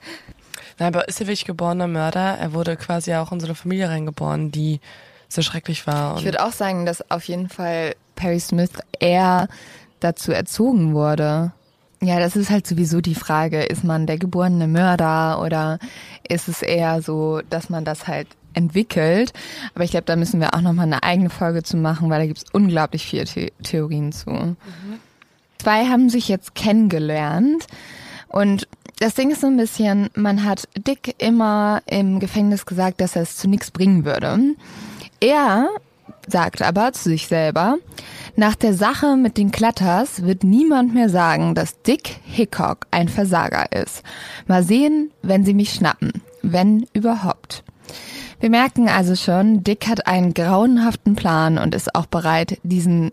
Na, aber ist er wirklich geborener Mörder? Er wurde quasi auch in so eine Familie reingeboren, die so schrecklich war. Ich würde auch sagen, dass auf jeden Fall Perry Smith eher dazu erzogen wurde. Ja, das ist halt sowieso die Frage, ist man der geborene Mörder oder ist es eher so, dass man das halt entwickelt? Aber ich glaube, da müssen wir auch nochmal eine eigene Folge zu machen, weil da gibt es unglaublich viele Theorien zu. Zwei haben sich jetzt kennengelernt und das Ding ist so ein bisschen, man hat Dick immer im Gefängnis gesagt, dass er es zu nichts bringen würde. Er sagt aber zu sich selber, nach der Sache mit den Clutters wird niemand mehr sagen, dass Dick Hickok ein Versager ist. Mal sehen, wenn sie mich schnappen. Wenn überhaupt. Wir merken also schon, Dick hat einen grauenhaften Plan und ist auch bereit, diesen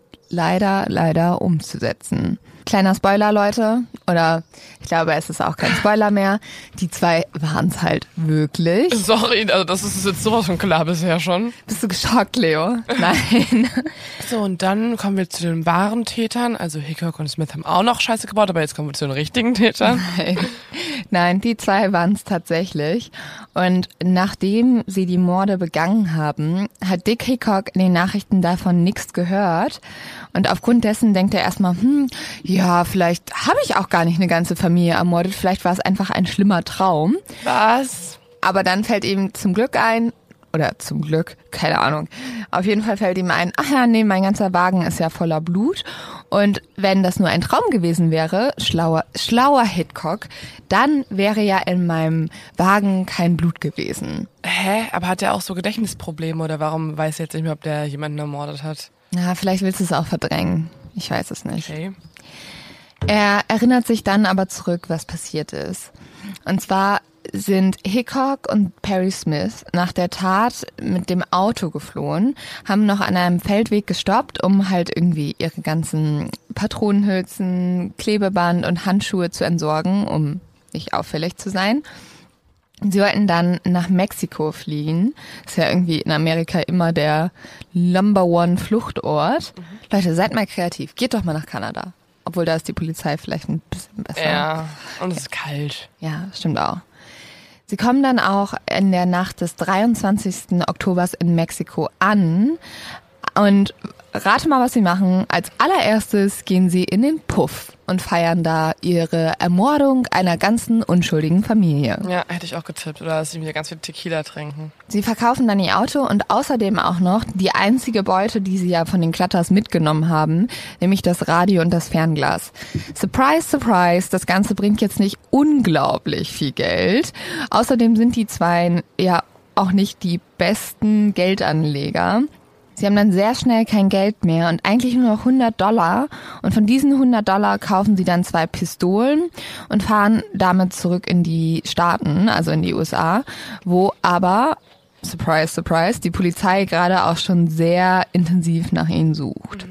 leider umzusetzen. Kleiner Spoiler, Leute. Oder ich glaube, es ist auch kein Spoiler mehr. Die zwei waren es halt wirklich. Sorry, also das ist jetzt sowas von klar bisher schon. Bist du geschockt, Leo? Nein. So, und dann kommen wir zu den wahren Tätern. Also Hickok und Smith haben auch noch Scheiße gebaut, aber jetzt kommen wir zu den richtigen Tätern. Nein, die zwei waren es tatsächlich. Und nachdem sie die Morde begangen haben, hat Dick Hickok in den Nachrichten davon nichts gehört. Und aufgrund dessen denkt er erstmal, ja, vielleicht habe ich auch gar nicht eine ganze Familie ermordet. Vielleicht war es einfach ein schlimmer Traum. Was? Aber dann fällt ihm zum Glück ein, oder zum Glück, keine Ahnung. Auf jeden Fall fällt ihm ein, ach ja, nee, mein ganzer Wagen ist ja voller Blut. Und wenn das nur ein Traum gewesen wäre, schlauer Hickok, dann wäre ja in meinem Wagen kein Blut gewesen. Hä? Aber hat er auch so Gedächtnisprobleme oder warum weiß er jetzt nicht mehr, ob der jemanden ermordet hat? Na, vielleicht willst du es auch verdrängen. Ich weiß es nicht. Okay. Er erinnert sich dann aber zurück, was passiert ist. Und zwar sind Hickok und Perry Smith nach der Tat mit dem Auto geflohen, haben noch an einem Feldweg gestoppt, um halt irgendwie ihre ganzen Patronenhülsen, Klebeband und Handschuhe zu entsorgen, um nicht auffällig zu sein. Sie wollten dann nach Mexiko fliegen. Das ist ja irgendwie in Amerika immer der Number-One-Fluchtort. Leute, seid mal kreativ. Geht doch mal nach Kanada. Obwohl da ist die Polizei vielleicht ein bisschen besser. Ja, und es ist kalt. Ja, stimmt auch. Sie kommen dann auch in der Nacht des 23. Oktobers in Mexiko an. Und rate mal, was sie machen. Als allererstes gehen sie in den Puff und feiern da ihre Ermordung einer ganzen unschuldigen Familie. Ja, hätte ich auch getippt. Oder dass sie wieder ganz viel Tequila trinken. Sie verkaufen dann ihr Auto und außerdem auch noch die einzige Beute, die sie ja von den Klatters mitgenommen haben, nämlich das Radio und das Fernglas. Surprise, surprise, das Ganze bringt jetzt nicht unglaublich viel Geld. Außerdem sind die zwei ja auch nicht die besten Geldanleger. Sie haben dann sehr schnell kein Geld mehr und eigentlich nur noch $100. Und von diesen $100 kaufen sie dann 2 Pistolen und fahren damit zurück in die Staaten, also in die USA, wo aber, surprise, surprise, die Polizei gerade auch schon sehr intensiv nach ihnen sucht.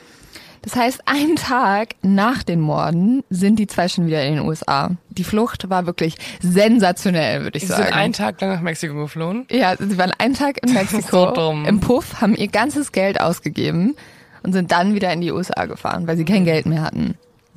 Das heißt, einen Tag nach den Morden sind die zwei schon wieder in den USA. Die Flucht war wirklich sensationell, würde ich sagen. Sie sind einen Tag lang nach Mexiko geflohen? Ja, sie waren einen Tag in Mexiko, so dumm. im Puff, haben ihr ganzes Geld ausgegeben und sind dann wieder in die USA gefahren, weil sie kein Geld mehr hatten.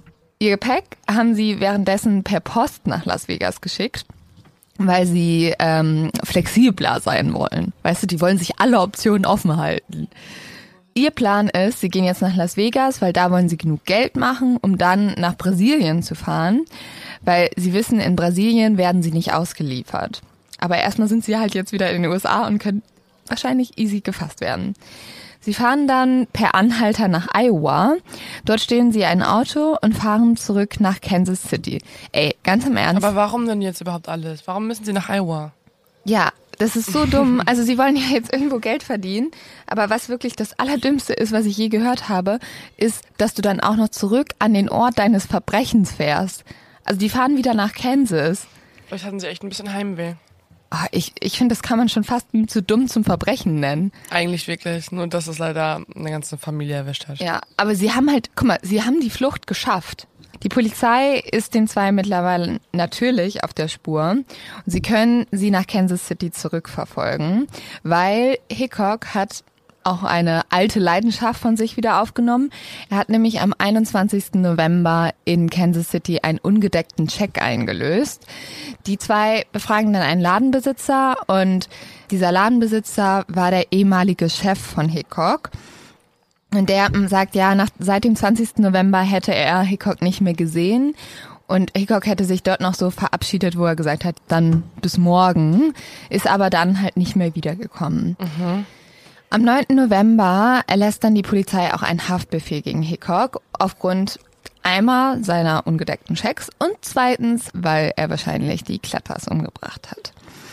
Ihr Gepäck haben sie währenddessen per Post nach Las Vegas geschickt, weil sie flexibler sein wollen. Weißt du, die wollen sich alle Optionen offen halten. Ihr Plan ist, sie gehen jetzt nach Las Vegas, weil da wollen sie genug Geld machen, um dann nach Brasilien zu fahren, weil sie wissen, in Brasilien werden sie nicht ausgeliefert. Aber erstmal sind sie halt jetzt wieder in den USA und können wahrscheinlich easy gefasst werden. Sie fahren dann per Anhalter nach Iowa. Dort stehlen sie ein Auto und fahren zurück nach Kansas City. Ey, ganz im Ernst. Aber warum denn jetzt überhaupt alles? Warum müssen sie nach Iowa? Ja, das ist so dumm. Also sie wollen ja jetzt irgendwo Geld verdienen. Aber was wirklich das Allerdümmste ist, was ich je gehört habe, ist, dass du dann auch noch zurück an den Ort deines Verbrechens fährst. Also die fahren wieder nach Kansas. Vielleicht hatten sie echt ein bisschen Heimweh. Ich finde, das kann man schon fast zu dumm zum Verbrechen nennen. Eigentlich wirklich, nur dass es leider eine ganze Familie erwischt hat. Ja, aber sie haben halt, guck mal, sie haben die Flucht geschafft. Die Polizei ist den zwei mittlerweile natürlich auf der Spur und sie können sie nach Kansas City zurückverfolgen, weil Hickok hat auch eine alte Leidenschaft von sich wieder aufgenommen. Er hat nämlich am 21. November in Kansas City einen ungedeckten Scheck eingelöst. Die zwei befragen dann einen Ladenbesitzer und dieser Ladenbesitzer war der ehemalige Chef von Hickok. Und der sagt, ja, seit dem 20. November hätte er Hickok nicht mehr gesehen. Und Hickok hätte sich dort noch so verabschiedet, wo er gesagt hat, dann bis morgen, ist aber dann halt nicht mehr wiedergekommen. Am 9. November erlässt dann die Polizei auch einen Haftbefehl gegen Hickok aufgrund einmal seiner ungedeckten Schecks und zweitens, weil er wahrscheinlich die Klappers umgebracht hat.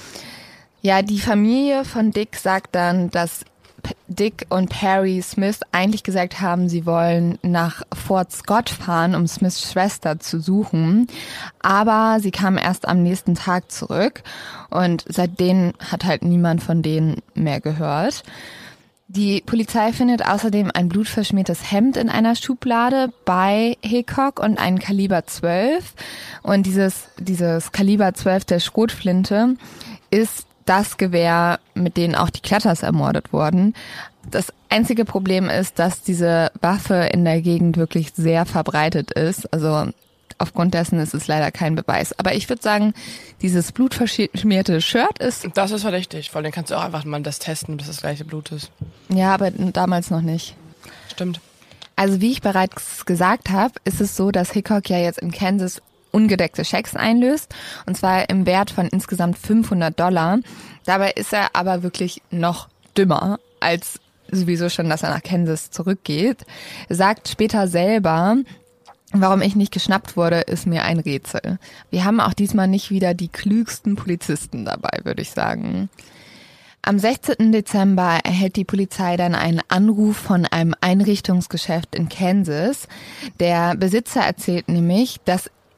Ja, die Familie von Dick sagt dann, dass Dick und Perry Smith eigentlich gesagt haben, sie wollen nach Fort Scott fahren, um Smiths Schwester zu suchen. Aber sie kamen erst am nächsten Tag zurück und seitdem hat halt niemand von denen mehr gehört. Die Polizei findet außerdem ein blutverschmiertes Hemd in einer Schublade bei Hickok und ein Kaliber 12. Und dieses Kaliber 12 der Schrotflinte ist das Gewehr, mit denen auch die Klatters ermordet wurden. Das einzige Problem ist, dass diese Waffe in der Gegend wirklich sehr verbreitet ist. Also aufgrund dessen ist es leider kein Beweis. Aber ich würde sagen, dieses blutverschmierte Shirt ist... Das ist verdächtig. Vor allem kannst du auch einfach mal das testen, bis das gleiche Blut ist. Ja, aber damals noch nicht. Stimmt. Also wie ich bereits gesagt habe, ist es so, dass Hickok ja jetzt in Kansas ungedeckte Schecks einlöst, und zwar im Wert von insgesamt $500. Dabei ist er aber wirklich noch dümmer als sowieso schon, dass er nach Kansas zurückgeht. Er sagt später selber, warum ich nicht geschnappt wurde, ist mir ein Rätsel. Wir haben auch diesmal nicht wieder die klügsten Polizisten dabei, würde ich sagen. Am 16. Dezember erhält die Polizei dann einen Anruf von einem Einrichtungsgeschäft in Kansas. Der Besitzer erzählt nämlich, dass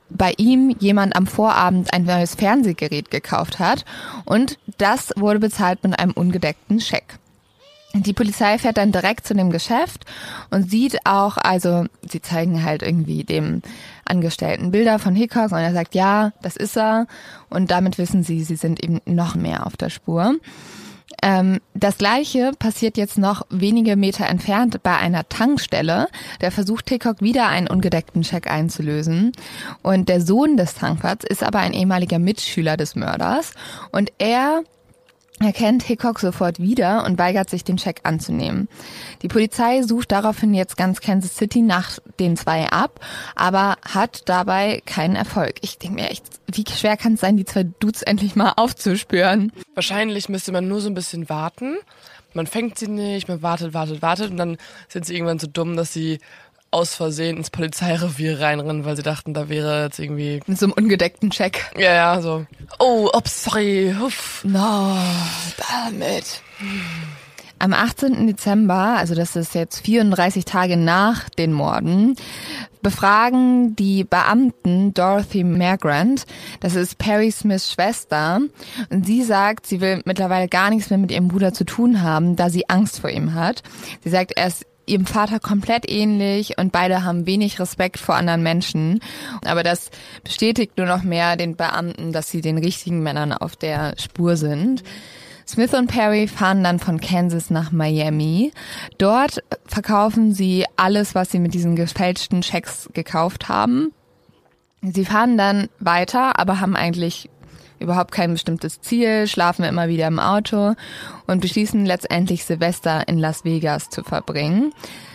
bei ihm jemand am Vorabend ein neues Fernsehgerät gekauft hat und das wurde bezahlt mit einem ungedeckten Scheck. Die Polizei fährt dann direkt zu dem Geschäft und sieht auch, also sie zeigen halt irgendwie dem Angestellten Bilder von Hickok und er sagt, ja, das ist er und damit wissen sie sind eben noch mehr auf der Spur. Das Gleiche passiert jetzt noch wenige Meter entfernt bei einer Tankstelle. Da versucht Hickok wieder einen ungedeckten Scheck einzulösen und der Sohn des Tankwarts ist aber ein ehemaliger Mitschüler des Mörders und er erkennt Hickok sofort wieder und weigert sich, den Scheck anzunehmen. Die Polizei sucht daraufhin jetzt ganz Kansas City nach den zwei ab, aber hat dabei keinen Erfolg. Ich denke mir echt, wie schwer kann es sein, die zwei Dudes endlich mal aufzuspüren? Wahrscheinlich müsste man nur so ein bisschen warten. Man fängt sie nicht, man wartet und dann sind sie irgendwann so dumm, dass sie aus Versehen ins Polizeirevier reinrennen, weil sie dachten, da wäre jetzt irgendwie... Mit so einem ungedeckten Check. Ja, so. Oh, sorry. Uff. No, damit. Am 18. Dezember, also das ist jetzt 34 Tage nach den Morden, befragen die Beamten Dorothy Margrant, das ist Perry Smiths Schwester, und sie sagt, sie will mittlerweile gar nichts mehr mit ihrem Bruder zu tun haben, da sie Angst vor ihm hat. Sie sagt, er ist ihrem Vater komplett ähnlich und beide haben wenig Respekt vor anderen Menschen. Aber das bestätigt nur noch mehr den Beamten, dass sie den richtigen Männern auf der Spur sind. Smith und Perry fahren dann von Kansas nach Miami. Dort verkaufen sie alles, was sie mit diesen gefälschten Schecks gekauft haben. Sie fahren dann weiter, aber haben eigentlich überhaupt kein bestimmtes Ziel, schlafen immer wieder im Auto und beschließen letztendlich Silvester in Las Vegas zu verbringen.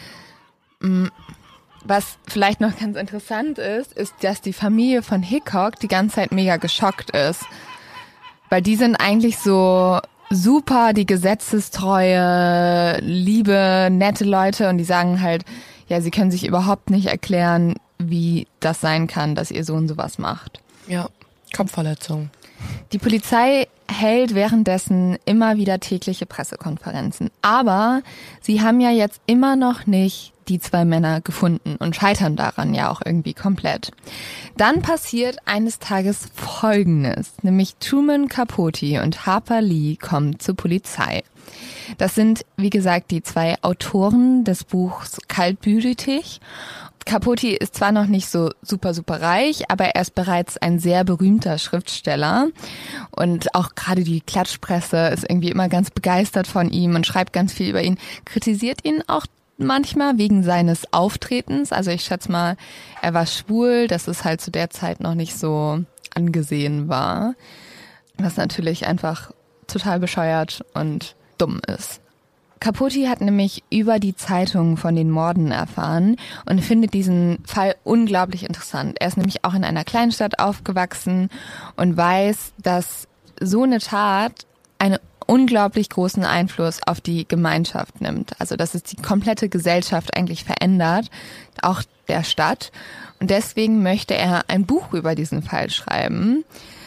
Was vielleicht noch ganz interessant ist, dass die Familie von Hickok die ganze Zeit mega geschockt ist. Weil die sind eigentlich so super, die gesetzestreue, liebe, nette Leute und die sagen halt, ja, sie können sich überhaupt nicht erklären, wie das sein kann, dass ihr Sohn sowas macht. Ja, Kopfverletzung. Die Polizei hält währenddessen immer wieder tägliche Pressekonferenzen. Aber sie haben ja jetzt immer noch nicht die zwei Männer gefunden und scheitern daran ja auch irgendwie komplett. Dann passiert eines Tages Folgendes, nämlich Truman Capote und Harper Lee kommen zur Polizei. Das sind, wie gesagt, die zwei Autoren des Buchs Kaltblütig. Capote ist zwar noch nicht so super reich, aber er ist bereits ein sehr berühmter Schriftsteller und auch gerade die Klatschpresse ist irgendwie immer ganz begeistert von ihm und schreibt ganz viel über ihn, kritisiert ihn auch manchmal wegen seines Auftretens. Also ich schätze mal, er war schwul, dass es halt zu der Zeit noch nicht so angesehen war, was natürlich einfach total bescheuert und dumm ist. Capote hat nämlich über die Zeitung von den Morden erfahren und findet diesen Fall unglaublich interessant. Er ist nämlich auch in einer Kleinstadt aufgewachsen und weiß, dass so eine Tat einen unglaublich großen Einfluss auf die Gemeinschaft nimmt. Also dass es die komplette Gesellschaft eigentlich verändert, auch der Stadt. Und deswegen möchte er ein Buch über diesen Fall schreiben.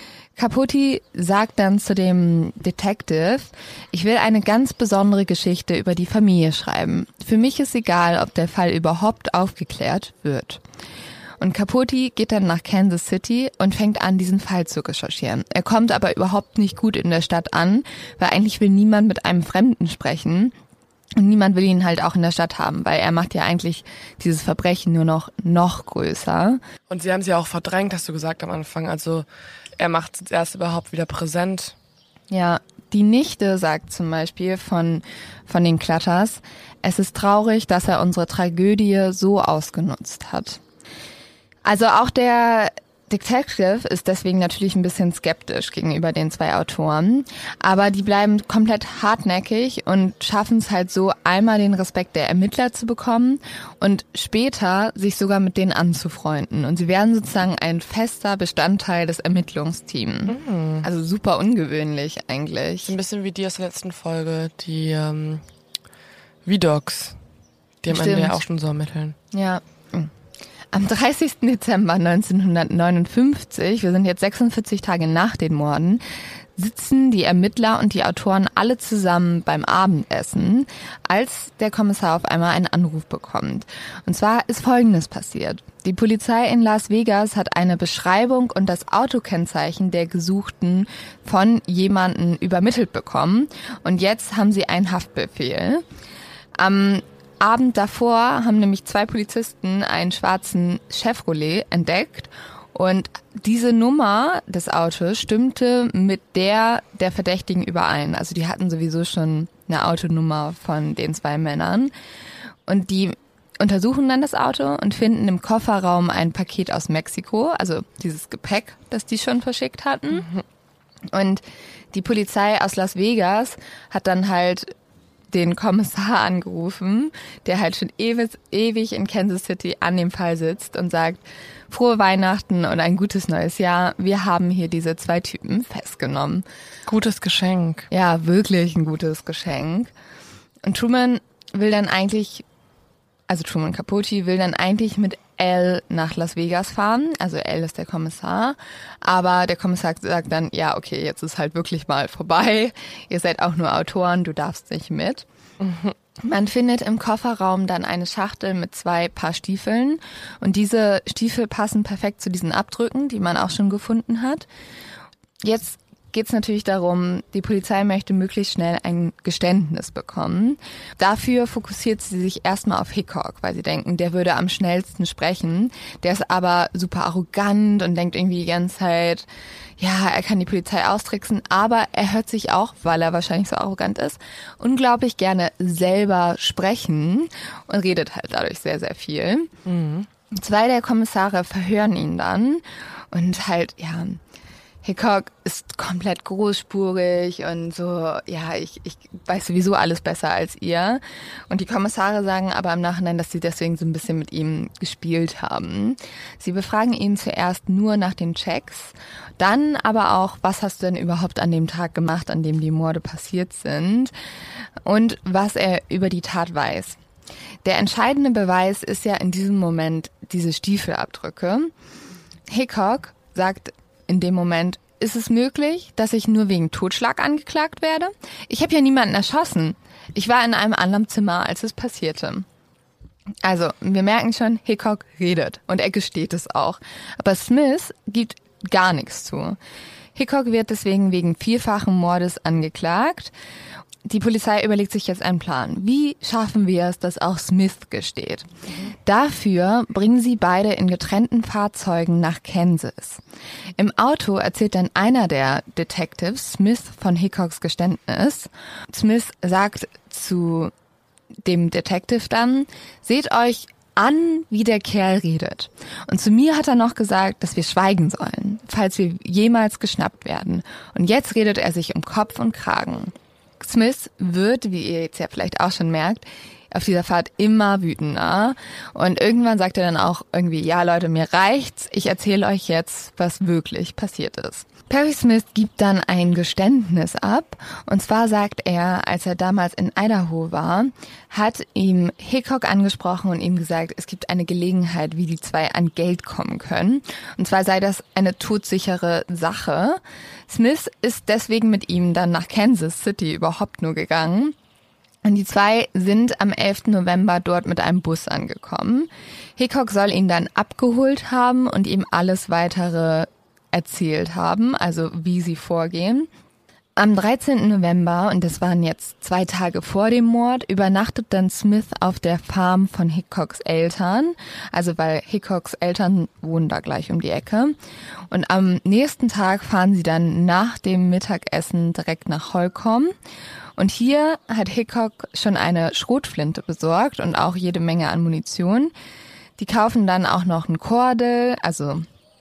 Capote sagt dann zu dem Detective, ich will eine ganz besondere Geschichte über die Familie schreiben. Für mich ist egal, ob der Fall überhaupt aufgeklärt wird. Und Capote geht dann nach Kansas City und fängt an, diesen Fall zu recherchieren. Er kommt aber überhaupt nicht gut in der Stadt an, weil eigentlich will niemand mit einem Fremden sprechen. Und niemand will ihn halt auch in der Stadt haben, weil er macht ja eigentlich dieses Verbrechen nur noch größer. Und sie haben sie ja auch verdrängt, hast du gesagt am Anfang. Also er macht es erst überhaupt wieder präsent. Ja, die Nichte sagt zum Beispiel von den Clutters, es ist traurig, dass er unsere Tragödie so ausgenutzt hat. Also auch der Detective ist deswegen natürlich ein bisschen skeptisch gegenüber den zwei Autoren, aber die bleiben komplett hartnäckig und schaffen es halt so, einmal den Respekt der Ermittler zu bekommen und später sich sogar mit denen anzufreunden. Und sie werden sozusagen ein fester Bestandteil des Ermittlungsteams. Mhm. Also super ungewöhnlich eigentlich. So ein bisschen wie die aus der letzten Folge, die V-Dogs, die am Ende ja auch schon so ermitteln. Ja. Am 30. Dezember 1959, wir sind jetzt 46 Tage nach den Morden, sitzen die Ermittler und die Autoren alle zusammen beim Abendessen, als der Kommissar auf einmal einen Anruf bekommt. Und zwar ist Folgendes passiert. Die Polizei in Las Vegas hat eine Beschreibung und das Autokennzeichen der Gesuchten von jemandem übermittelt bekommen. Und jetzt haben sie einen Haftbefehl. Am Abend davor haben nämlich 2 Polizisten einen schwarzen Chevrolet entdeckt. Und diese Nummer des Autos stimmte mit der Verdächtigen überein. Also die hatten sowieso schon eine Autonummer von den 2 Männern. Und die untersuchen dann das Auto und finden im Kofferraum ein Paket aus Mexiko, also dieses Gepäck, das die schon verschickt hatten. Und die Polizei aus Las Vegas hat dann halt den Kommissar angerufen, der halt schon ewig in Kansas City an dem Fall sitzt und sagt, frohe Weihnachten und ein gutes neues Jahr. Wir haben hier diese 2 Typen festgenommen. Gutes Geschenk. Ja, wirklich ein gutes Geschenk. Und Truman Capote will dann eigentlich mit Al nach Las Vegas fahren. Also Al ist der Kommissar. Aber der Kommissar sagt dann, ja, okay, jetzt ist halt wirklich mal vorbei. Ihr seid auch nur Autoren, du darfst nicht mit. Man findet im Kofferraum dann eine Schachtel mit 2 Paar Stiefeln. Und diese Stiefel passen perfekt zu diesen Abdrücken, die man auch schon gefunden hat. Jetzt geht es natürlich darum, die Polizei möchte möglichst schnell ein Geständnis bekommen. Dafür fokussiert sie sich erstmal auf Hickok, weil sie denken, der würde am schnellsten sprechen. Der ist aber super arrogant und denkt irgendwie die ganze Zeit, ja, er kann die Polizei austricksen, aber er hört sich auch, weil er wahrscheinlich so arrogant ist, unglaublich gerne selber sprechen und redet halt dadurch sehr, sehr viel. 2 der Kommissare verhören ihn dann und halt, ja, Hickok ist komplett großspurig und so, ja, ich weiß sowieso alles besser als ihr. Und die Kommissare sagen aber im Nachhinein, dass sie deswegen so ein bisschen mit ihm gespielt haben. Sie befragen ihn zuerst nur nach den Checks, dann aber auch, was hast du denn überhaupt an dem Tag gemacht, an dem die Morde passiert sind und was er über die Tat weiß. Der entscheidende Beweis ist ja in diesem Moment diese Stiefelabdrücke. Hickok sagt in dem Moment, ist es möglich, dass ich nur wegen Totschlag angeklagt werde? Ich habe ja niemanden erschossen. Ich war in einem anderen Zimmer, als es passierte. Also, wir merken schon, Hickok redet und er gesteht es auch. Aber Smith gibt gar nichts zu. Hickok wird deswegen wegen 4-fachen Mordes angeklagt. Die Polizei überlegt sich jetzt einen Plan. Wie schaffen wir es, dass auch Smith gesteht? Dafür bringen sie beide in getrennten Fahrzeugen nach Kansas. Im Auto erzählt dann einer der Detectives Smith von Hickoks Geständnis. Smith sagt zu dem Detective dann, seht euch an, wie der Kerl redet. Und zu mir hat er noch gesagt, dass wir schweigen sollen, falls wir jemals geschnappt werden. Und jetzt redet er sich um Kopf und Kragen. Smith wird, wie ihr jetzt ja vielleicht auch schon merkt, auf dieser Fahrt immer wütender. Und irgendwann sagt er dann auch irgendwie, ja Leute, mir reicht's, ich erzähle euch jetzt, was wirklich passiert ist. Perry Smith gibt dann ein Geständnis ab. Und zwar sagt er, als er damals in Idaho war, hat ihm Hickok angesprochen und ihm gesagt, es gibt eine Gelegenheit, wie die 2 an Geld kommen können. Und zwar sei das eine todsichere Sache. Smith ist deswegen mit ihm dann nach Kansas City überhaupt nur gegangen. Und die 2 sind am 11. November dort mit einem Bus angekommen. Hickok soll ihn dann abgeholt haben und ihm alles weitere erzählt haben, also wie sie vorgehen. Am 13. November, und das waren jetzt 2 Tage vor dem Mord, übernachtet dann Smith auf der Farm von Hickoks Eltern, also weil Hickoks Eltern wohnen da gleich um die Ecke. Und am nächsten Tag fahren sie dann nach dem Mittagessen direkt nach Holcomb. Und hier hat Hickok schon eine Schrotflinte besorgt und auch jede Menge an Munition. Die kaufen dann auch noch ein Kordel, also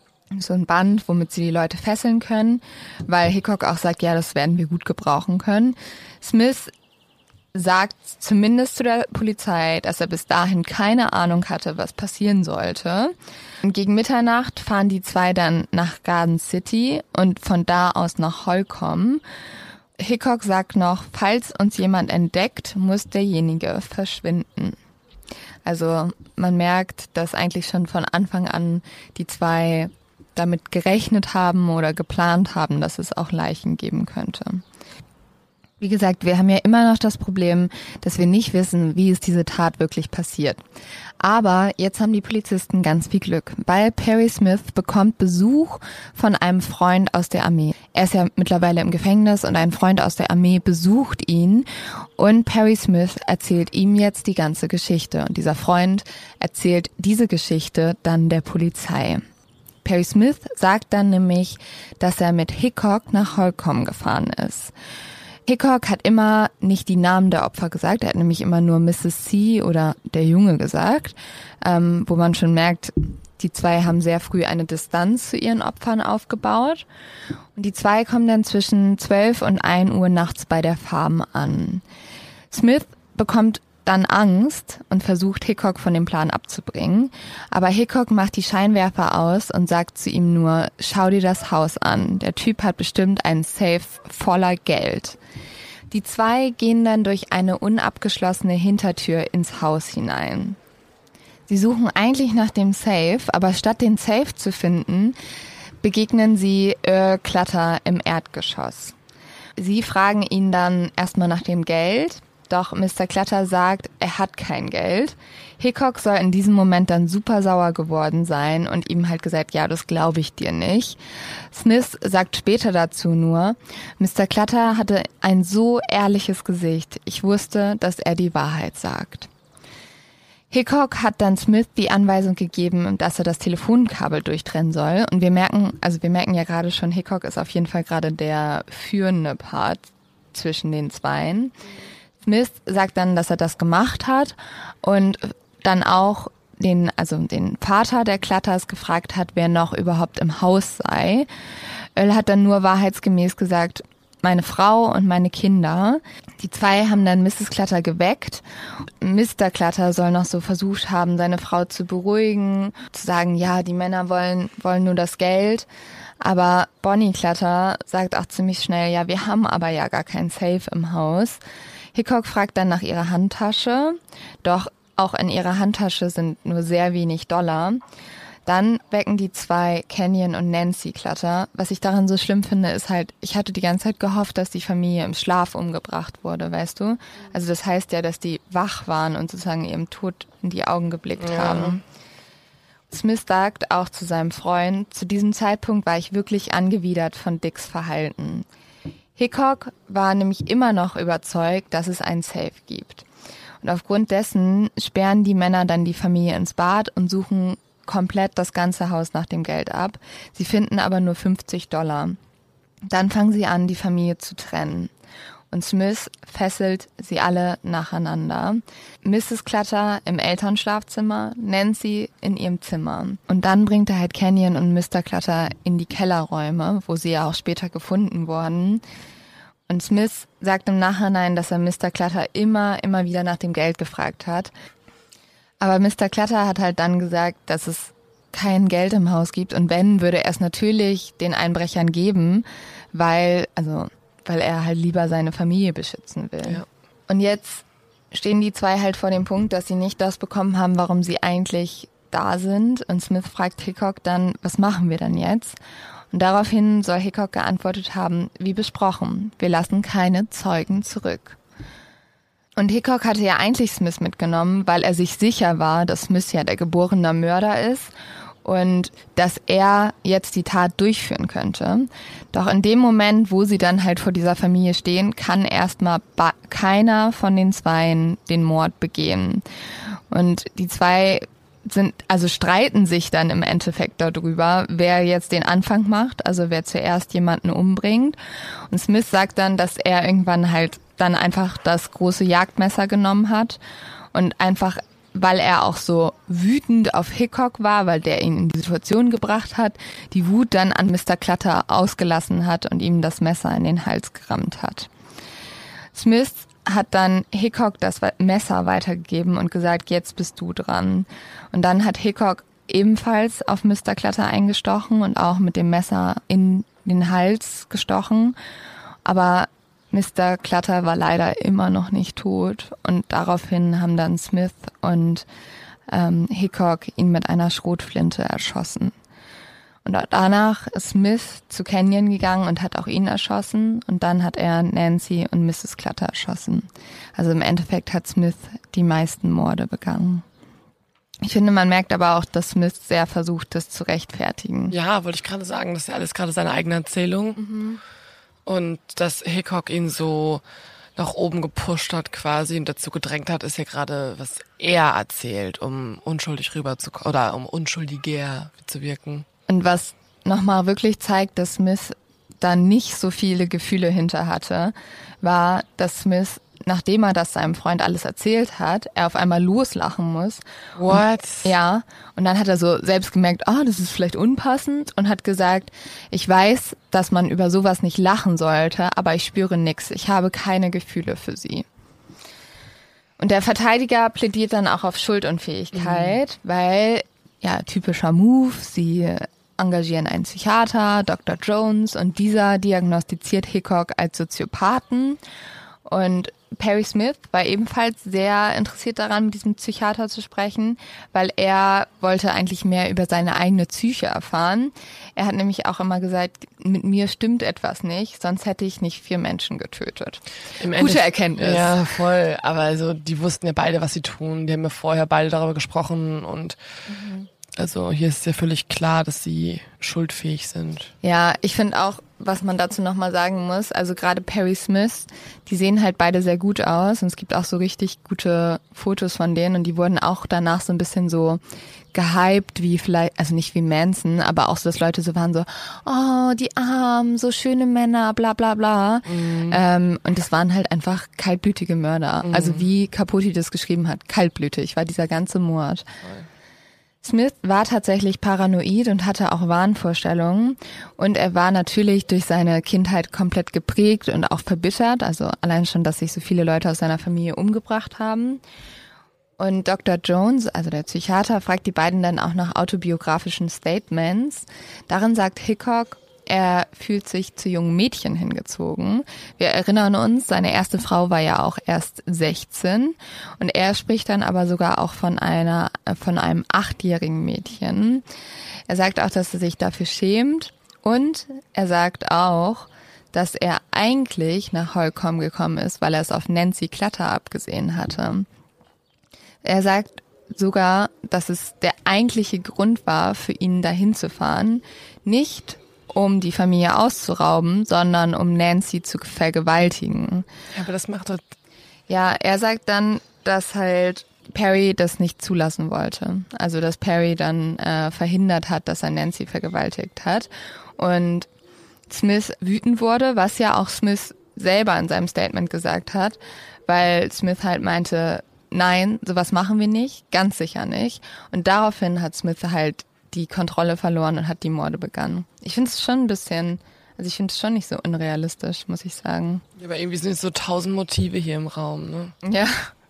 so ein Band, womit sie die Leute fesseln können, weil Hickok auch sagt, ja, das werden wir gut gebrauchen können. Smith sagt zumindest zu der Polizei, dass er bis dahin keine Ahnung hatte, was passieren sollte. Und gegen Mitternacht fahren die 2 dann nach Garden City und von da aus nach Holcomb. Hickok sagt noch, falls uns jemand entdeckt, muss derjenige verschwinden. Also man merkt, dass eigentlich schon von Anfang an die 2 damit gerechnet haben oder geplant haben, dass es auch Leichen geben könnte. Wie gesagt, wir haben ja immer noch das Problem, dass wir nicht wissen, wie ist diese Tat wirklich passiert. Aber jetzt haben die Polizisten ganz viel Glück, weil Perry Smith bekommt Besuch von einem Freund aus der Armee. Er ist ja mittlerweile im Gefängnis und ein Freund aus der Armee besucht ihn und Perry Smith erzählt ihm jetzt die ganze Geschichte. Und dieser Freund erzählt diese Geschichte dann der Polizei. Perry Smith sagt dann nämlich, dass er mit Hickok nach Holcomb gefahren ist. Hickok hat immer nicht die Namen der Opfer gesagt, er hat nämlich immer nur Mrs. C. oder der Junge gesagt, wo man schon merkt, die zwei haben sehr früh eine Distanz zu ihren Opfern aufgebaut. Und die zwei kommen dann zwischen 12 und 1 Uhr nachts bei der Farm an. Smith bekommt dann Angst und versucht Hickok von dem Plan abzubringen. Aber Hickok macht die Scheinwerfer aus und sagt zu ihm nur, schau dir das Haus an. Der Typ hat bestimmt einen Safe voller Geld. Die zwei gehen dann durch eine unabgeschlossene Hintertür ins Haus hinein. Sie suchen eigentlich nach dem Safe, aber statt den Safe zu finden, begegnen sie Earl Clutter im Erdgeschoss. Sie fragen ihn dann erstmal nach dem Geld. Doch Mr. Clutter sagt, er hat kein Geld. Hickok soll in diesem Moment dann super sauer geworden sein und ihm halt gesagt, ja, das glaube ich dir nicht. Smith sagt später dazu nur, Mr. Clutter hatte ein so ehrliches Gesicht. Ich wusste, dass er die Wahrheit sagt. Hickok hat dann Smith die Anweisung gegeben, dass er das Telefonkabel durchtrennen soll. Und wir merken ja gerade schon, Hickok ist auf jeden Fall gerade der führende Part zwischen den Zweien. Smith sagt dann, dass er das gemacht hat und dann auch den Vater der Clutters gefragt hat, wer noch überhaupt im Haus sei. Earl hat dann nur wahrheitsgemäß gesagt, meine Frau und meine Kinder. Die zwei haben dann Mrs. Clutter geweckt. Mr. Clutter soll noch so versucht haben, seine Frau zu beruhigen, zu sagen, ja, die Männer wollen nur das Geld. Aber Bonnie Clutter sagt auch ziemlich schnell, ja, wir haben aber ja gar kein Safe im Haus. Hickok fragt dann nach ihrer Handtasche, doch auch in ihrer Handtasche sind nur sehr wenig $. Dann wecken die zwei Kenyon und Nancy Clutter. Was ich daran so schlimm finde, ist halt, ich hatte die ganze Zeit gehofft, dass die Familie im Schlaf umgebracht wurde, weißt du? Also das heißt ja, dass die wach waren und sozusagen ihrem Tod in die Augen geblickt haben. Smith sagt auch zu seinem Freund, zu diesem Zeitpunkt war ich wirklich angewidert von Dicks Verhalten. Hickok war nämlich immer noch überzeugt, dass es ein Safe gibt. Und aufgrund dessen sperren die Männer dann die Familie ins Bad und suchen komplett das ganze Haus nach dem Geld ab. Sie finden aber nur $50. Dann fangen sie an, die Familie zu trennen. Und Smith fesselt sie alle nacheinander. Mrs. Clutter im Elternschlafzimmer, Nancy in ihrem Zimmer. Und dann bringt er halt Kenyon und Mr. Clutter in die Kellerräume, wo sie ja auch später gefunden wurden. Und Smith sagt im Nachhinein, dass er Mr. Clutter immer wieder nach dem Geld gefragt hat. Aber Mr. Clutter hat halt dann gesagt, dass es kein Geld im Haus gibt. Und wenn, würde er es natürlich den Einbrechern geben, weil er halt lieber seine Familie beschützen will. Ja. Und jetzt stehen die zwei halt vor dem Punkt, dass sie nicht das bekommen haben, warum sie eigentlich da sind. Und Smith fragt Hickok dann, was machen wir denn jetzt? Und daraufhin soll Hickok geantwortet haben, wie besprochen, wir lassen keine Zeugen zurück. Und Hickok hatte ja eigentlich Smith mitgenommen, weil er sich sicher war, dass Smith ja der geborene Mörder ist und dass er jetzt die Tat durchführen könnte. Doch in dem Moment, wo sie dann halt vor dieser Familie stehen, kann erstmal keiner von den Zweien den Mord begehen. Und die zwei streiten sich dann im Endeffekt darüber, wer jetzt den Anfang macht, also wer zuerst jemanden umbringt. Und Smith sagt dann, dass er irgendwann halt dann einfach das große Jagdmesser genommen hat und einfach, weil er auch so wütend auf Hickok war, weil der ihn in die Situation gebracht hat, die Wut dann an Mr. Clutter ausgelassen hat und ihm das Messer in den Hals gerammt hat. Smith hat dann Hickok das Messer weitergegeben und gesagt, jetzt bist du dran. Und dann hat Hickok ebenfalls auf Mr. Clutter eingestochen und auch mit dem Messer in den Hals gestochen. Aber Mr. Clutter war leider immer noch nicht tot und daraufhin haben dann Smith und Hickok ihn mit einer Schrotflinte erschossen. Und danach ist Smith zu Kenyon gegangen und hat auch ihn erschossen. Und dann hat er Nancy und Mrs. Clutter erschossen. Also im Endeffekt hat Smith die meisten Morde begangen. Ich finde, man merkt aber auch, dass Smith sehr versucht, das zu rechtfertigen. Ja, wollte ich gerade sagen, das ist ja alles gerade seine eigene Erzählung. Und dass Hickok ihn so nach oben gepusht hat quasi und dazu gedrängt hat, ist ja gerade, was er erzählt, um unschuldig rüberzukommen oder um unschuldiger zu wirken. Und was nochmal wirklich zeigt, dass Smith da nicht so viele Gefühle hinter hatte, war, dass Smith, nachdem er das seinem Freund alles erzählt hat, er auf einmal loslachen muss. What? Und dann hat er so selbst gemerkt, das ist vielleicht unpassend und hat gesagt, ich weiß, dass man über sowas nicht lachen sollte, aber ich spüre nix. Ich habe keine Gefühle für sie. Und der Verteidiger plädiert dann auch auf Schuldunfähigkeit, weil, typischer Move, sie engagieren einen Psychiater, Dr. Jones, und dieser diagnostiziert Hickok als Soziopathen. Und Perry Smith war ebenfalls sehr interessiert daran, mit diesem Psychiater zu sprechen, weil er wollte eigentlich mehr über seine eigene Psyche erfahren. Er hat nämlich auch immer gesagt, mit mir stimmt etwas nicht, sonst hätte ich nicht 4 Menschen getötet. Gute Erkenntnis. Ja, voll. Aber also die wussten ja beide, was sie tun. Die haben ja vorher beide darüber gesprochen und also hier ist ja völlig klar, dass sie schuldfähig sind. Ja, ich finde auch, was man dazu nochmal sagen muss, also gerade Perry Smith, die sehen halt beide sehr gut aus und es gibt auch so richtig gute Fotos von denen und die wurden auch danach so ein bisschen so gehypt, wie vielleicht, also nicht wie Manson, aber auch so, dass Leute so waren so, die Armen, so schöne Männer, bla bla bla. Und das waren halt einfach kaltblütige Mörder. Also wie Capote das geschrieben hat, kaltblütig war dieser ganze Mord. Smith war tatsächlich paranoid und hatte auch Wahnvorstellungen und er war natürlich durch seine Kindheit komplett geprägt und auch verbittert, also allein schon, dass sich so viele Leute aus seiner Familie umgebracht haben. Und Dr. Jones, also der Psychiater, fragt die beiden dann auch nach autobiografischen Statements. Darin sagt Hickok, er fühlt sich zu jungen Mädchen hingezogen. Wir erinnern uns, seine erste Frau war ja auch erst 16 und er spricht dann aber sogar auch von einem 8-jährigen Mädchen. Er sagt auch, dass er sich dafür schämt und er sagt auch, dass er eigentlich nach Holcomb gekommen ist, weil er es auf Nancy Clutter abgesehen hatte. Er sagt sogar, dass es der eigentliche Grund war, für ihn dahin zu fahren, nicht um die Familie auszurauben, sondern um Nancy zu vergewaltigen. Ja, aber das macht er. Ja, er sagt dann, dass halt Perry das nicht zulassen wollte. Also, dass Perry dann verhindert hat, dass er Nancy vergewaltigt hat. Und Smith wütend wurde, was ja auch Smith selber in seinem Statement gesagt hat, weil Smith halt meinte, nein, sowas machen wir nicht, ganz sicher nicht. Und daraufhin hat Smith halt die Kontrolle verloren und hat die Morde begangen. Ich finde es schon ein bisschen, also ich finde es schon nicht so unrealistisch, muss ich sagen. Ja, aber irgendwie sind jetzt so 1000 Motive hier im Raum, ne? Ja.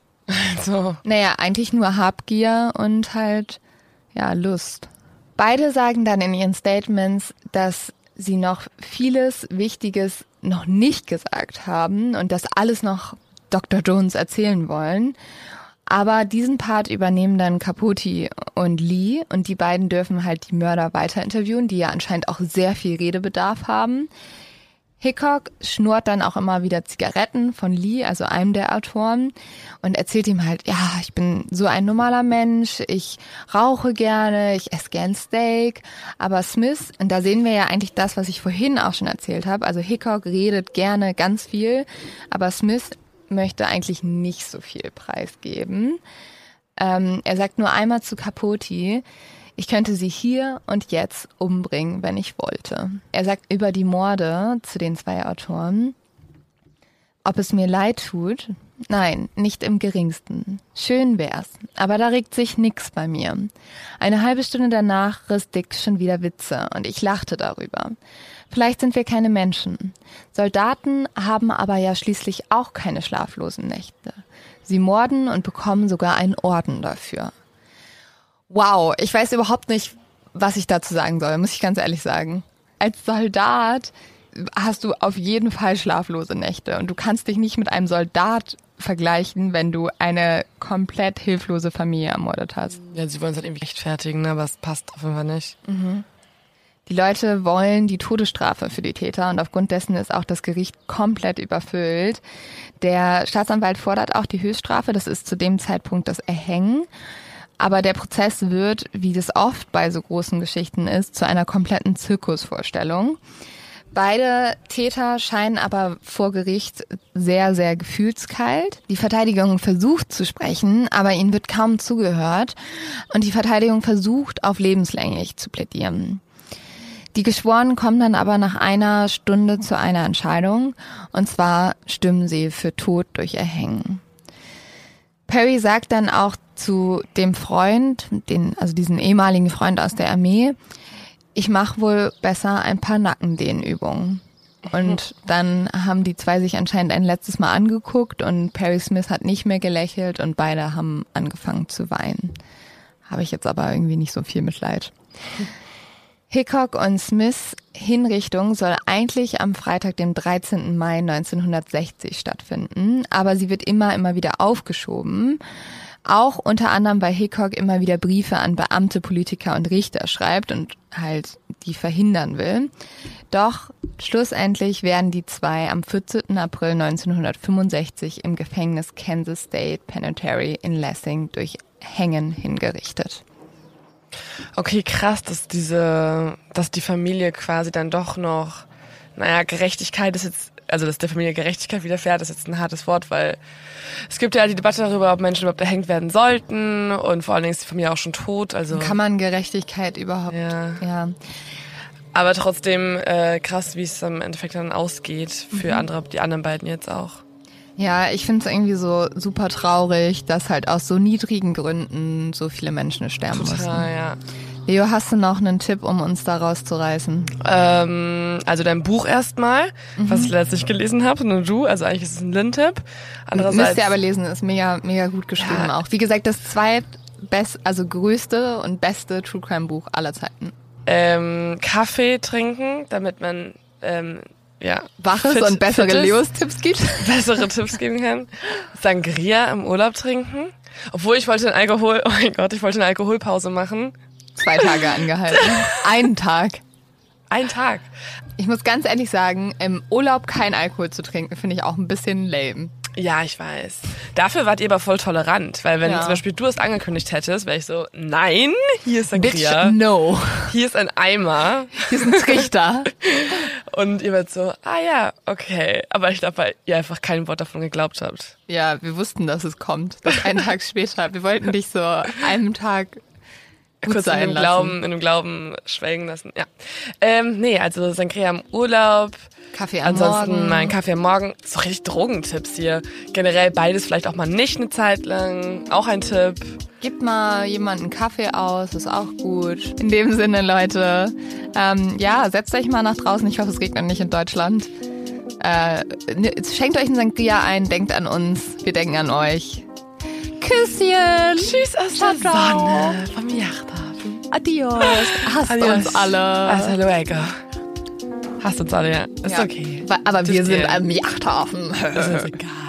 So. Naja, eigentlich nur Habgier und halt, Lust. Beide sagen dann in ihren Statements, dass sie noch vieles Wichtiges noch nicht gesagt haben und das alles noch Dr. Jones erzählen wollen. Aber diesen Part übernehmen dann Capote und Lee und die beiden dürfen halt die Mörder weiter interviewen, die ja anscheinend auch sehr viel Redebedarf haben. Hickok schnurrt dann auch immer wieder Zigaretten von Lee, also einem der Autoren, und erzählt ihm halt, ich bin so ein normaler Mensch, ich rauche gerne, ich esse gern Steak. Aber Smith, und da sehen wir ja eigentlich das, was ich vorhin auch schon erzählt habe, also Hickok redet gerne ganz viel, aber Smith möchte eigentlich nicht so viel preisgeben. Er sagt nur einmal zu Capote, ich könnte sie hier und jetzt umbringen, wenn ich wollte. Er sagt über die Morde zu den 2 Autoren, ob es mir leid tut? Nein, nicht im geringsten. Schön wär's, aber da regt sich nix bei mir. Eine halbe Stunde danach riss Dick schon wieder Witze und ich lachte darüber. Vielleicht sind wir keine Menschen. Soldaten haben aber ja schließlich auch keine schlaflosen Nächte. Sie morden und bekommen sogar einen Orden dafür. Wow, ich weiß überhaupt nicht, was ich dazu sagen soll, muss ich ganz ehrlich sagen. Als Soldat hast du auf jeden Fall schlaflose Nächte und du kannst dich nicht mit einem Soldat vergleichen, wenn du eine komplett hilflose Familie ermordet hast. Ja, sie wollen es halt irgendwie rechtfertigen, ne? Aber es passt auf jeden Fall nicht. Die Leute wollen die Todesstrafe für die Täter und aufgrund dessen ist auch das Gericht komplett überfüllt. Der Staatsanwalt fordert auch die Höchststrafe, das ist zu dem Zeitpunkt das Erhängen. Aber der Prozess wird, wie das oft bei so großen Geschichten ist, zu einer kompletten Zirkusvorstellung. Beide Täter scheinen aber vor Gericht sehr, sehr gefühlskalt. Die Verteidigung versucht zu sprechen, aber ihnen wird kaum zugehört. Und die Verteidigung versucht, auf lebenslänglich zu plädieren. Die Geschworenen kommen dann aber nach einer Stunde zu einer Entscheidung. Und zwar stimmen sie für Tod durch Erhängen. Perry sagt dann auch zu dem Freund, diesen ehemaligen Freund aus der Armee, ich mache wohl besser ein paar Nackendehnübungen. Und dann haben die zwei sich anscheinend ein letztes Mal angeguckt und Perry Smith hat nicht mehr gelächelt und beide haben angefangen zu weinen. Habe ich jetzt aber irgendwie nicht so viel Mitleid. Hickok und Smiths Hinrichtung soll eigentlich am Freitag, dem 13. Mai 1960 stattfinden, aber sie wird immer wieder aufgeschoben. Auch unter anderem, weil Hickok immer wieder Briefe an Beamte, Politiker und Richter schreibt und halt die verhindern will. Doch schlussendlich werden die zwei am 14. April 1965 im Gefängnis Kansas State Penitentiary in Lessing durch Hängen hingerichtet. Okay, krass, dass die Familie quasi dann doch noch, Gerechtigkeit ist jetzt, also dass der Familie Gerechtigkeit widerfährt, ist jetzt ein hartes Wort, weil es gibt ja die Debatte darüber, ob Menschen überhaupt erhängt werden sollten und vor allen Dingen ist die Familie auch schon tot. Also kann man Gerechtigkeit überhaupt? Ja. Aber trotzdem krass, wie es im Endeffekt dann ausgeht für die anderen beiden jetzt auch. Ja, ich finde es irgendwie so super traurig, dass halt aus so niedrigen Gründen so viele Menschen sterben müssen. Ja. Leo, hast du noch einen Tipp, um uns da rauszureißen? Also dein Buch erstmal, was ich letztlich gelesen habe, nur du, also eigentlich ist es ein Lynn-Tipp. Andererseits müsst ihr aber lesen, ist mega, mega gut geschrieben auch. Wie gesagt, das größte und beste True Crime Buch aller Zeiten. Kaffee trinken, damit man waches und bessere Leos-Tipps gibt. Bessere Tipps geben kann. Sangria im Urlaub trinken. Obwohl ich wollte eine Alkoholpause machen. 2 Tage angehalten. Einen Tag. Ein Tag. Ich muss ganz ehrlich sagen, im Urlaub kein Alkohol zu trinken, finde ich auch ein bisschen lame. Ja, ich weiß. Dafür wart ihr aber voll tolerant, weil wenn zum Beispiel du es angekündigt hättest, wäre ich so, nein, hier ist Sangria. Bitch, no. Hier ist ein Eimer. Hier ist ein Trichter. Und ihr werdet so, okay. Aber ich glaube, weil ihr einfach kein Wort davon geglaubt habt. Ja, wir wussten, dass es kommt. Das einen Tag später. Wir wollten dich so einen Tag kurz in dem Glauben schwelgen lassen. Ja. Also Sangria im Urlaub. Kaffee am Ansonsten Morgen. mal ein Kaffee am Morgen. So richtig Drogentipps hier. Generell beides vielleicht auch mal nicht eine Zeit lang. Auch ein Tipp. Gib mal jemanden Kaffee aus, ist auch gut. In dem Sinne, Leute, setzt euch mal nach draußen. Ich hoffe, es regnet nicht in Deutschland. Schenkt euch einen Sangria ein, denkt an uns. Wir denken an euch. Küsschen. Tschüss aus der Sonne vom Yachthafen. Adios. Hasst uns alle. Hasta luego. Hasst uns alle, ja. Ist okay. Aber wir sind am Yachthafen. Das ist egal.